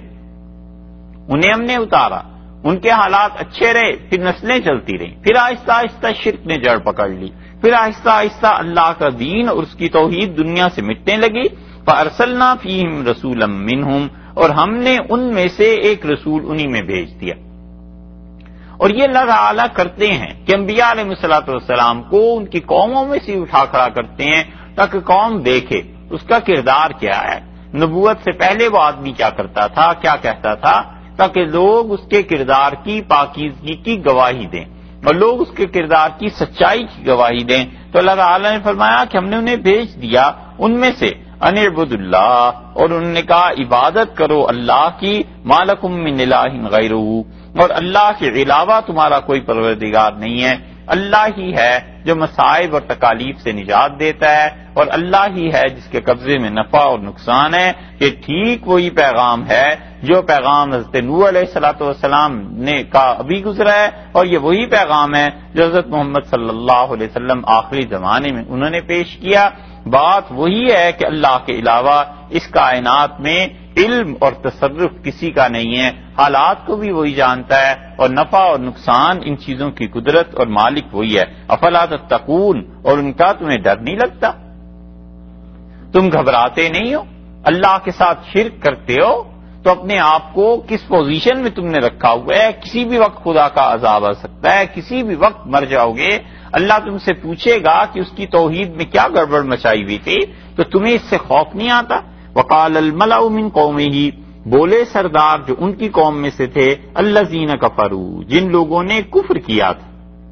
انہیں ہم نے اتارا، ان کے حالات اچھے رہے، پھر نسلیں چلتی رہیں، پھر آہستہ آہستہ شرک نے جڑ پکڑ لی، پھر آہستہ آہستہ اللہ کا دین اور اس کی توحید دنیا سے مٹنے لگی. فَأَرْسَلْنَا فِيهِمْ رَسُولًا مِّنْهُمْ، اور ہم نے ان میں سے ایک رسول انہی میں بھیج دیا. اور یہ اللہ تعالیٰ کرتے ہیں کہ انبیاء علیہ السلام کو ان کی قوموں میں سے اٹھا کھڑا کرتے ہیں تاکہ قوم دیکھے اس کا کردار کیا ہے، نبوت سے پہلے وہ آدمی کیا کرتا تھا، کیا کہتا تھا، تاکہ لوگ اس کے کردار کی پاکیزگی کی گواہی دیں اور لوگ اس کے کردار کی سچائی کی گواہی دیں. تو اللہ تعالیٰ نے فرمایا کہ ہم نے انہیں بھیج دیا ان میں سے ان اعبدوا اللہ، اور انہوں نے کہا عبادت کرو اللہ کی، ما لکم من الہ غیرہ، اور اللہ کے علاوہ تمہارا کوئی پروردگار نہیں ہے. اللہ ہی ہے جو مصائب اور تکالیف سے نجات دیتا ہے، اور اللہ ہی ہے جس کے قبضے میں نفع اور نقصان ہے. یہ ٹھیک وہی پیغام ہے جو پیغام حضرت نوح علیہ السلام نے کا ابھی گزرا ہے، اور یہ وہی پیغام ہے جو حضرت محمد صلی اللہ علیہ وسلم آخری زمانے میں انہوں نے پیش کیا. بات وہی ہے کہ اللہ کے علاوہ اس کائنات میں علم اور تصرف کسی کا نہیں ہے، حالات کو بھی وہی جانتا ہے، اور نفع اور نقصان ان چیزوں کی قدرت اور مالک وہی ہے. افلا تتقون، اور ان کا تمہیں ڈر نہیں لگتا؟ تم گھبراتے نہیں ہو؟ اللہ کے ساتھ شرک کرتے ہو تو اپنے آپ کو کس پوزیشن میں تم نے رکھا ہوا ہے. کسی بھی وقت خدا کا عذاب آ سکتا ہے, کسی بھی وقت مر جاؤ گے. اللہ تم سے پوچھے گا کہ اس کی توحید میں کیا گڑبڑ مچائی ہوئی تھی, تو تمہیں اس سے خوف نہیں آتا. وقال الملأ من قومه, بولے سردار جو ان کی قوم میں سے تھے, الذین کفروا, جن لوگوں نے کفر کیا تھا.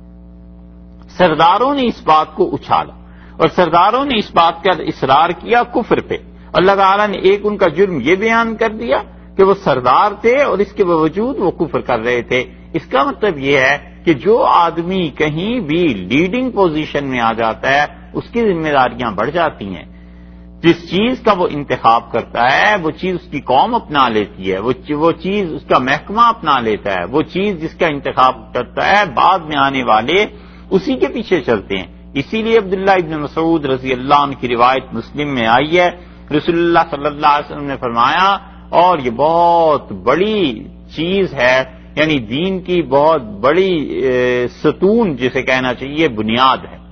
سرداروں نے اس بات کو اچھالا اور سرداروں نے اس بات کا اصرار کیا کفر پہ. اللہ تعالیٰ نے ایک ان کا جرم یہ بیان کر دیا کہ وہ سردار تھے اور اس کے باوجود وہ کفر کر رہے تھے. اس کا مطلب یہ ہے کہ جو آدمی کہیں بھی لیڈنگ پوزیشن میں آ جاتا ہے اس کی ذمہ داریاں بڑھ جاتی ہیں. جس چیز کا وہ انتخاب کرتا ہے وہ چیز اس کی قوم اپنا لیتی ہے, وہ چیز اس کا محکمہ اپنا لیتا ہے, وہ چیز جس کا انتخاب کرتا ہے بعد میں آنے والے اسی کے پیچھے چلتے ہیں. اسی لیے عبداللہ ابن مسعود رضی اللہ عنہ کی روایت مسلم میں آئی ہے, رسول اللہ صلی اللہ علیہ وسلم نے فرمایا, اور یہ بہت بڑی چیز ہے, یعنی دین کی بہت بڑی ستون جسے کہنا چاہیے بنیاد ہے.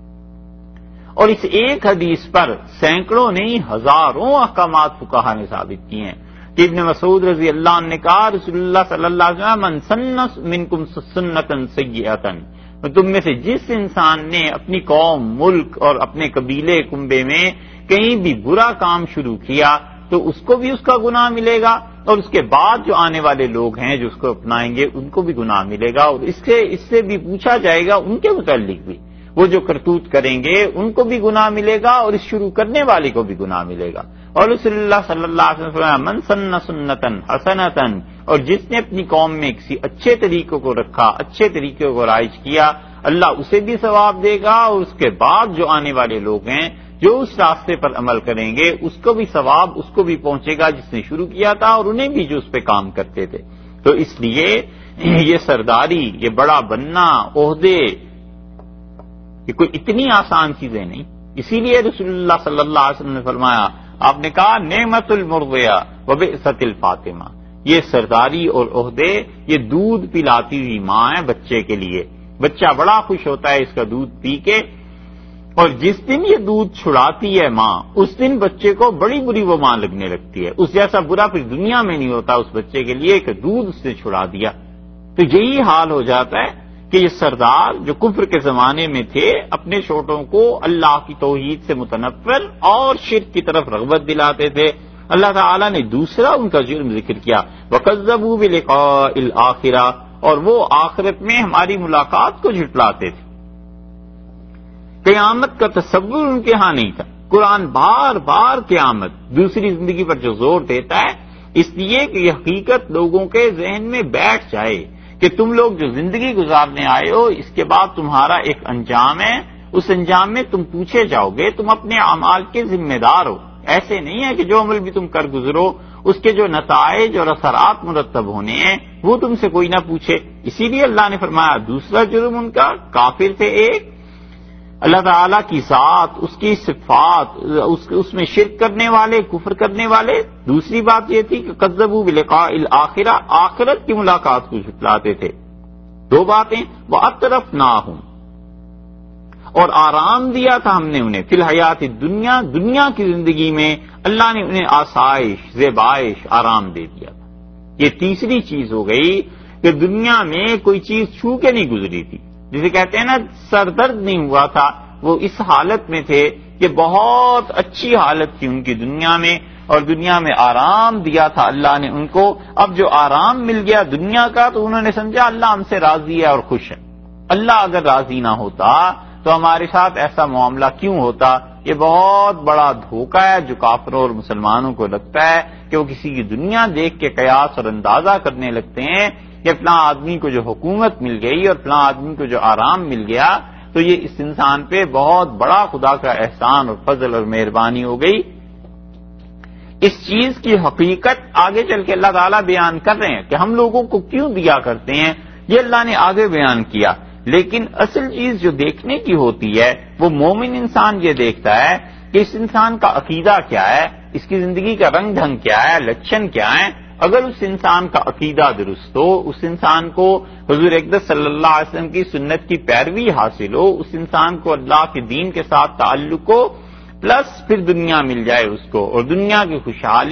اور اس ایک حدیث پر سینکڑوں نہیں ہزاروں احکامات فقہا نے ثابت کیے ہیں کہ ابن مسعود رضی اللہ عنہ نے کہا, رسول اللہ صلی اللہ علیہ وسلم من سن منکم سنتا سیئتا, تم میں سے جس انسان نے اپنی قوم, ملک اور اپنے قبیلے کنبے میں کہیں بھی برا کام شروع کیا تو اس کو بھی اس کا گناہ ملے گا, اور اس کے بعد جو آنے والے لوگ ہیں جو اس کو اپنائیں گے ان کو بھی گناہ ملے گا, اور اس سے بھی پوچھا جائے گا ان کے متعلق بھی. وہ جو کرتوت کریں گے ان کو بھی گناہ ملے گا اور اس شروع کرنے والے کو بھی گناہ ملے گا. اور رسول اللہ صلی اللہ علیہ وسلم من سن سنتا حسنتا, اور جس نے اپنی قوم میں کسی اچھے طریقوں کو رکھا, اچھے طریقے کو رائج کیا, اللہ اسے بھی ثواب دے گا, اور اس کے بعد جو آنے والے لوگ ہیں جو اس راستے پر عمل کریں گے اس کو بھی ثواب اس کو بھی پہنچے گا جس نے شروع کیا تھا, اور انہیں بھی جو اس پہ کام کرتے تھے. تو اس لیے یہ سرداری, یہ بڑا بننا, عہدے, یہ کوئی اتنی آسان چیزیں نہیں. اسی لیے رسول اللہ صلی اللہ علیہ وسلم نے فرمایا, آپ نے کہا نعمت المرضیہ وبئست الفاطمہ, یہ سرداری اور عہدے یہ دودھ پلاتی ہوئی ماں ہے بچے کے لیے. بچہ بڑا خوش ہوتا ہے اس کا دودھ پی کے, اور جس دن یہ دودھ چھڑاتی ہے ماں اس دن بچے کو بڑی بری وہ ماں لگنے لگتی ہے. اس جیسا برا پھر دنیا میں نہیں ہوتا اس بچے کے لیے کہ دودھ اس نے چھڑا دیا. تو یہی حال ہو جاتا ہے کہ یہ سردار جو کفر کے زمانے میں تھے اپنے چھوٹوں کو اللہ کی توحید سے متنفر اور شرک کی طرف رغبت دلاتے تھے. اللہ تعالیٰ نے دوسرا ان کا جرم ذکر کیا, وَكَذَّبُوا بِلِقَاءِ الْآخِرَةِ, اور وہ آخرت میں ہماری ملاقات کو جھٹلاتے تھے. قیامت کا تصور ان کے ہاں نہیں تھا. قرآن بار بار قیامت, دوسری زندگی پر جو زور دیتا ہے اس لیے کہ یہ حقیقت لوگوں کے ذہن میں بیٹھ جائے کہ تم لوگ جو زندگی گزارنے آئے ہو اس کے بعد تمہارا ایک انجام ہے, اس انجام میں تم پوچھے جاؤ گے, تم اپنے اعمال کے ذمہ دار ہو. ایسے نہیں ہے کہ جو عمل بھی تم کر گزرو اس کے جو نتائج اور اثرات مرتب ہونے ہیں وہ تم سے کوئی نہ پوچھے. اسی لیے اللہ نے فرمایا دوسرا جرم ان کا, کافر تھے ایک, اللہ تعالیٰ کی ذات, اس کی صفات, اس میں شرک کرنے والے, کفر کرنے والے. دوسری بات یہ تھی کہ کذبوا بلقاء الآخرہ, آخرت کی ملاقات کو جھٹلاتے تھے. دو باتیں, وَأَتْرَفْنَاهُمْ, اور آرام دیا تھا ہم نے انہیں, فی الحیات الدنیا, دنیا کی زندگی میں اللہ نے انہیں آسائش, زیبائش, آرام دے دیا تھا. یہ تیسری چیز ہو گئی کہ دنیا میں کوئی چیز چھو کے نہیں گزری تھی, جسے کہتے ہیں نا سر درد نہیں ہوا تھا. وہ اس حالت میں تھے کہ بہت اچھی حالت تھی ان کی دنیا میں, اور دنیا میں آرام دیا تھا اللہ نے ان کو. اب جو آرام مل گیا دنیا کا تو انہوں نے سمجھا اللہ ہم سے راضی ہے اور خوش ہے. اللہ اگر راضی نہ ہوتا تو ہمارے ساتھ ایسا معاملہ کیوں ہوتا. یہ بہت بڑا دھوکہ ہے جو کافروں اور مسلمانوں کو لگتا ہے کہ وہ کسی کی دنیا دیکھ کے قیاس اور اندازہ کرنے لگتے ہیں کہ فلاں آدمی کو جو حکومت مل گئی اور فلاں آدمی کو جو آرام مل گیا تو یہ اس انسان پہ بہت بڑا خدا کا احسان اور فضل اور مہربانی ہو گئی. اس چیز کی حقیقت آگے چل کے اللہ تعالیٰ بیان کر رہے ہیں کہ ہم لوگوں کو کیوں دیا کرتے ہیں, یہ اللہ نے آگے بیان کیا. لیکن اصل چیز جو دیکھنے کی ہوتی ہے وہ مومن انسان یہ دیکھتا ہے کہ اس انسان کا عقیدہ کیا ہے, اس کی زندگی کا رنگ ڈھنگ کیا ہے, لچھن کیا ہے. اگر اس انسان کا عقیدہ درست ہو, اس انسان کو حضور اقدس صلی اللہ علیہ وسلم کی سنت کی پیروی حاصل ہو, اس انسان کو اللہ کے دین کے ساتھ تعلق ہو, پلس پھر دنیا مل جائے اس کو, اور دنیا کی خوشحالی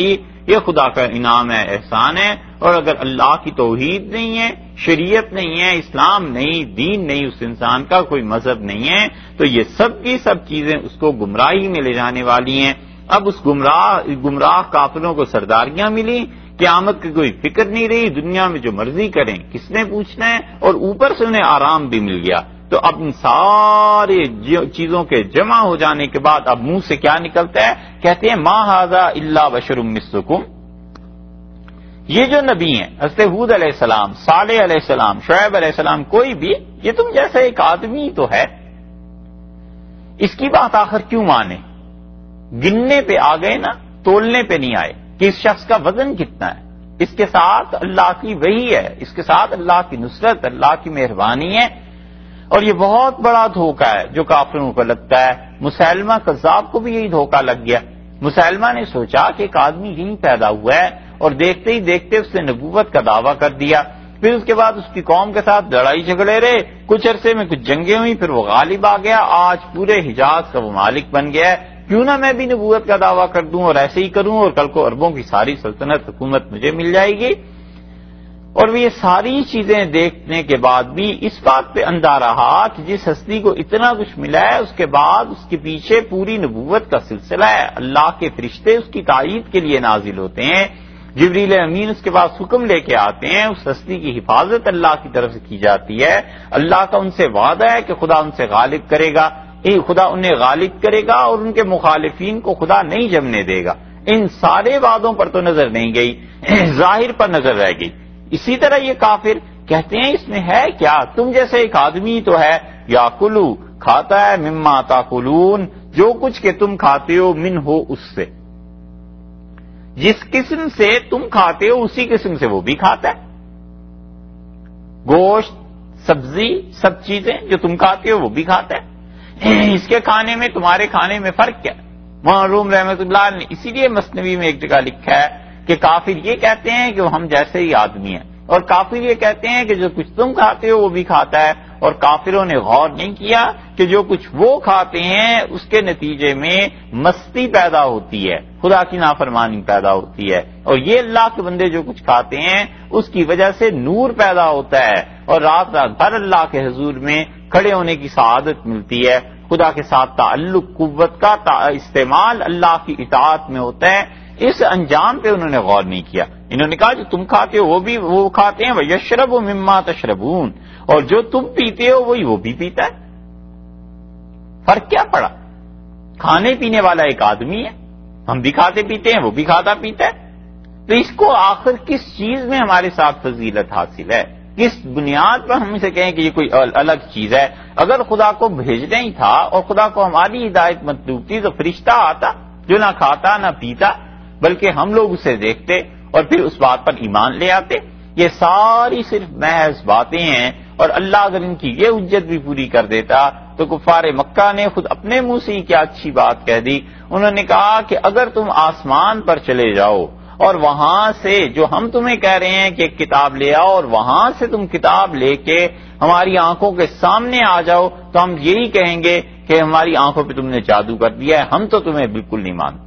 یہ خدا کا انعام ہے، احسان ہے، اور اگر اللہ کی توحید نہیں ہے، شریعت نہیں ہے، اسلام نہیں، دین نہیں، اس انسان کا کوئی مذہب نہیں ہے، تو یہ سب کی سب چیزیں اس کو گمراہی میں لے جانے والی ہیں۔ اب اس گمراہ کافروں کو سرداریاں ملی، قیامت کی کوئی فکر نہیں رہی، دنیا میں جو مرضی کریں، کس نے پوچھنا ہے، اور اوپر سے انہیں آرام بھی مل گیا۔ تو اب ان سارے چیزوں کے جمع ہو جانے کے بعد اب منہ سے کیا نکلتا ہے؟ کہتے ہیں ما ھذا الا بشر مثلکم۔ یہ جو نبی ہیں، حضرت ہود علیہ السلام، صالح علیہ السلام، شعیب علیہ السلام، کوئی بھی، یہ تم جیسا ایک آدمی تو ہے، اس کی بات آخر کیوں مانے؟ گننے پہ آ گئے نا، تولنے پہ نہیں آئے کہ اس شخص کا وزن کتنا ہے۔ اس کے ساتھ اللہ کی وحی ہے، اس کے ساتھ اللہ کی نصرت، اللہ کی مہربانی ہے، اور یہ بہت بڑا دھوکہ ہے جو کافروں کو لگتا ہے۔ مسیلمہ کذاب کو بھی یہی دھوکہ لگ گیا۔ مسیلمہ نے سوچا کہ ایک آدمی یہیں پیدا ہوا ہے، اور دیکھتے ہی دیکھتے اس نے نبوت کا دعویٰ کر دیا۔ پھر اس کے بعد اس کی قوم کے ساتھ لڑائی جھگڑے رہے، کچھ عرصے میں کچھ جنگیں ہوئی، پھر وہ غالب آ گیا، آج پورے حجاز کا وہ مالک بن گیا ہے۔ کیوں نہ میں بھی نبوت کا دعویٰ کر دوں اور ایسے ہی کروں، اور کل کو عربوں کی ساری سلطنت حکومت مجھے مل جائے گی۔ اور وہ یہ ساری چیزیں دیکھنے کے بعد بھی اس بات پہ اندھا رہا کہ جس ہستی کو اتنا کچھ ملا ہے، اس کے بعد اس کے پیچھے پوری نبوت کا سلسلہ ہے، اللہ کے فرشتے اس کی تائید کے لیے نازل ہوتے ہیں، جبریل امین اس کے پاس حکم لے کے آتے ہیں، اس ہستی کی حفاظت اللہ کی طرف سے کی جاتی ہے، اللہ کا ان سے وعدہ ہے کہ خدا ان سے غالب کرے گا، خدا انہیں غالب کرے گا، اور ان کے مخالفین کو خدا نہیں جمنے دے گا۔ ان سارے وعدوں پر تو نظر نہیں گئی، ظاہر پر نظر رہ گئی۔ اسی طرح یہ کافر کہتے ہیں اس میں ہے کیا، تم جیسے ایک آدمی تو ہے، یاکلو کھاتا ہے، مما تاکلون جو کچھ کہ تم کھاتے ہو، من ہو اس سے، جس قسم سے تم کھاتے ہو اسی قسم سے وہ بھی کھاتا ہے، گوشت، سبزی، سب چیزیں جو تم کھاتے ہو وہ بھی کھاتا ہے۔ اس کے کھانے میں تمہارے کھانے میں فرق کیا؟ معروم رحمت اللہ نے اسی لیے مثنوی میں ایک جگہ لکھا ہے کہ کافر یہ کہتے ہیں کہ وہ ہم جیسے ہی آدمی ہیں، اور کافر یہ کہتے ہیں کہ جو کچھ تم کھاتے ہو وہ بھی کھاتا ہے، اور کافروں نے غور نہیں کیا کہ جو کچھ وہ کھاتے ہیں اس کے نتیجے میں مستی پیدا ہوتی ہے، خدا کی نافرمانی پیدا ہوتی ہے، اور یہ اللہ کے بندے جو کچھ کھاتے ہیں اس کی وجہ سے نور پیدا ہوتا ہے، اور رات رات بھر اللہ کے حضور میں کھڑے ہونے کی سعادت ملتی ہے، خدا کے ساتھ تعلق، قوت کا استعمال اللہ کی اطاعت میں ہوتا ہے۔ اس انجام پہ انہوں نے غور نہیں کیا، انہوں نے کہا جو تم کھاتے ہو وہ بھی وہ کھاتے ہیں، وَيَشْرَبُ مِمَّا تَشْرَبُونَ، اور جو تم پیتے ہو وہی وہ بھی پیتا ہے۔ فرق کیا پڑا؟ کھانے پینے والا ایک آدمی ہے، ہم بھی کھاتے پیتے ہیں، وہ بھی کھاتا پیتا ہے، تو اس کو آخر کس چیز میں ہمارے ساتھ فضیلت حاصل ہے؟ کس بنیاد پر ہم اسے کہیں کہ یہ کوئی الگ چیز ہے؟ اگر خدا کو بھیجنا ہی تھا اور خدا کو ہماری ہدایت مطلوب تھی تو فرشتہ آتا جو نہ کھاتا نہ پیتا، بلکہ ہم لوگ اسے دیکھتے اور پھر اس بات پر ایمان لے آتے۔ یہ ساری صرف محض باتیں ہیں، اور اللہ اگر ان کی یہ حجت بھی پوری کر دیتا تو کفار مکہ نے خود اپنے منہ سے ہی کیا اچھی بات کہہ دی، انہوں نے کہا کہ اگر تم آسمان پر چلے جاؤ اور وہاں سے جو ہم تمہیں کہہ رہے ہیں کہ ایک کتاب لے آؤ، اور وہاں سے تم کتاب لے کے ہماری آنکھوں کے سامنے آ جاؤ، تو ہم یہی کہیں گے کہ ہماری آنکھوں پہ تم نے جادو کر دیا ہے، ہم تو تمہیں بالکل نہیں مانتے۔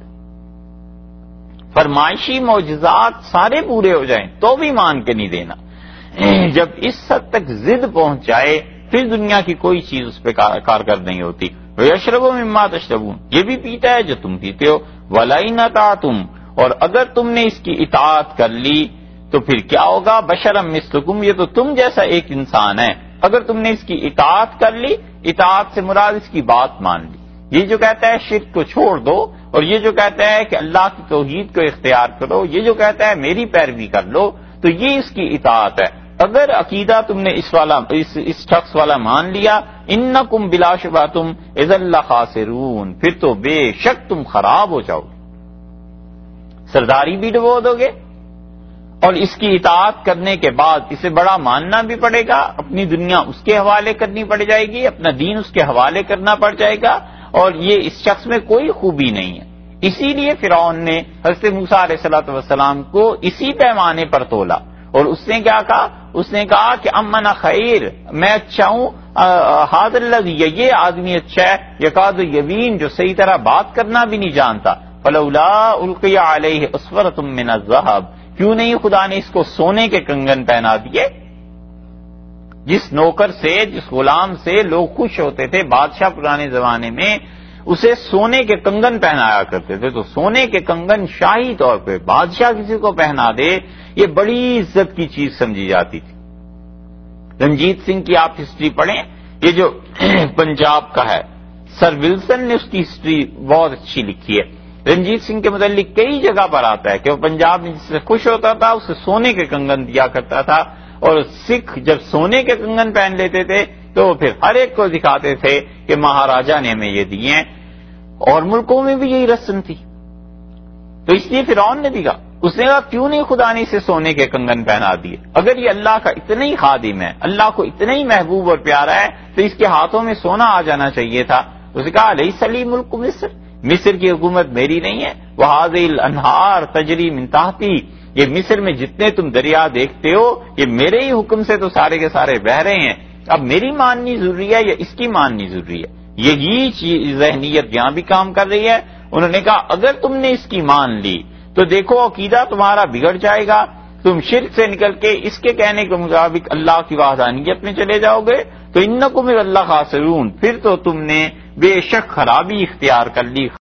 فرمائشی معجزات سارے پورے ہو جائیں تو بھی مان کے نہیں دینا۔ جب اس حد تک ضد پہنچ جائے پھر دنیا کی کوئی چیز اس پہ کارگر نہیں ہوتی۔ وَيَشْرَبُ مِمَّا تَشْرَبُونَ، یہ بھی پیتا ہے جو تم پیتے ہو۔ وَلَئِنْ أَطَعْتُمْ، اور اگر تم نے اس کی اطاعت کر لی تو پھر کیا ہوگا؟ بشرا مثلکم، یہ تو تم جیسا ایک انسان ہے، اگر تم نے اس کی اطاعت کر لی، اطاعت سے مراد اس کی بات مان لی، یہ جو کہتا ہے شرک کو چھوڑ دو، اور یہ جو کہتا ہے کہ اللہ کی توحید کو اختیار کرو، یہ جو کہتا ہے میری پیروی کر لو، تو یہ اس کی اطاعت ہے۔ اگر عقیدہ تم نے اس شخص والا مان لیا، انکم بلا شبہ تم اذا لخاسرون، پھر تو بے شک تم خراب ہو جاؤ، سرداری بھی ڈبو دو گے، اور اس کی اطاعت کرنے کے بعد اسے بڑا ماننا بھی پڑے گا، اپنی دنیا اس کے حوالے کرنی پڑ جائے گی، اپنا دین اس کے حوالے کرنا پڑ جائے گا، اور یہ اس شخص میں کوئی خوبی نہیں ہے۔ اسی لیے فرعون نے حضرت موسیٰ علیہ السلام کو اسی پیمانے پر تولا، اور اس نے کیا کہا؟ اس نے کہا کہ امن خیر، میں اچھا ہوں، ہذا الذی، یہ آدمی اچھا ہے، یکاد یبین، جو صحیح طرح بات کرنا بھی نہیں جانتا، فلولا القی علیہ اسورۃ من الذھب، کیوں نہیں خدا نے اس کو سونے کے کنگن پہنا دیے؟ جس نوکر سے، جس غلام سے لوگ خوش ہوتے تھے، بادشاہ پرانے زمانے میں اسے سونے کے کنگن پہنایا کرتے تھے، تو سونے کے کنگن شاہی طور پہ بادشاہ کسی کو پہنا دے یہ بڑی عزت کی چیز سمجھی جاتی تھی۔ رنجیت سنگھ کی آپ ہسٹری پڑھیں، یہ جو پنجاب کا ہے، سر ولسن نے اس کی ہسٹری بہت اچھی لکھی ہے۔ رنجیت سنگھ کے متعلق کئی جگہ پر آتا ہے کہ وہ پنجاب میں جس سے خوش ہوتا تھا اسے سونے کے کنگن دیا کرتا تھا، اور سکھ جب سونے کے کنگن پہن لیتے تھے تو وہ پھر ہر ایک کو دکھاتے تھے کہ مہاراجا نے ہمیں یہ دیے ہیں، اور ملکوں میں بھی یہی رسم تھی۔ تو اس لیے فرعون نے بھی کہا، اس نے کہا کیوں نہیں خدا نے اسے سونے کے کنگن پہنا دیے؟ اگر یہ اللہ کا اتنا ہی خادم ہے، اللہ کو اتنا ہی محبوب اور پیارا ہے، تو اس کے ہاتھوں میں سونا آ جانا چاہیے تھا۔ اس نے کہا الیس لی ملک مصر، مصر کی حکومت میری نہیں ہے، وہذہ الانہار تجری من تحتی، یہ مصر میں جتنے تم دریا دیکھتے ہو یہ میرے ہی حکم سے تو سارے کے سارے بہ رہے ہیں، اب میری ماننی ضروری ہے یا اس کی ماننی ضروری ہے؟ یہی ذہنیت یہاں بھی کام کر رہی ہے۔ انہوں نے کہا اگر تم نے اس کی مان لی تو دیکھو عقیدہ تمہارا بگڑ جائے گا، تم شرک سے نکل کے اس کے کہنے کے مطابق اللہ کی وحدانیت میں چلے جاؤ گے تو انکم من اللہ خاسرون، پھر تو تم نے بے شک خرابی اختیار کر لی۔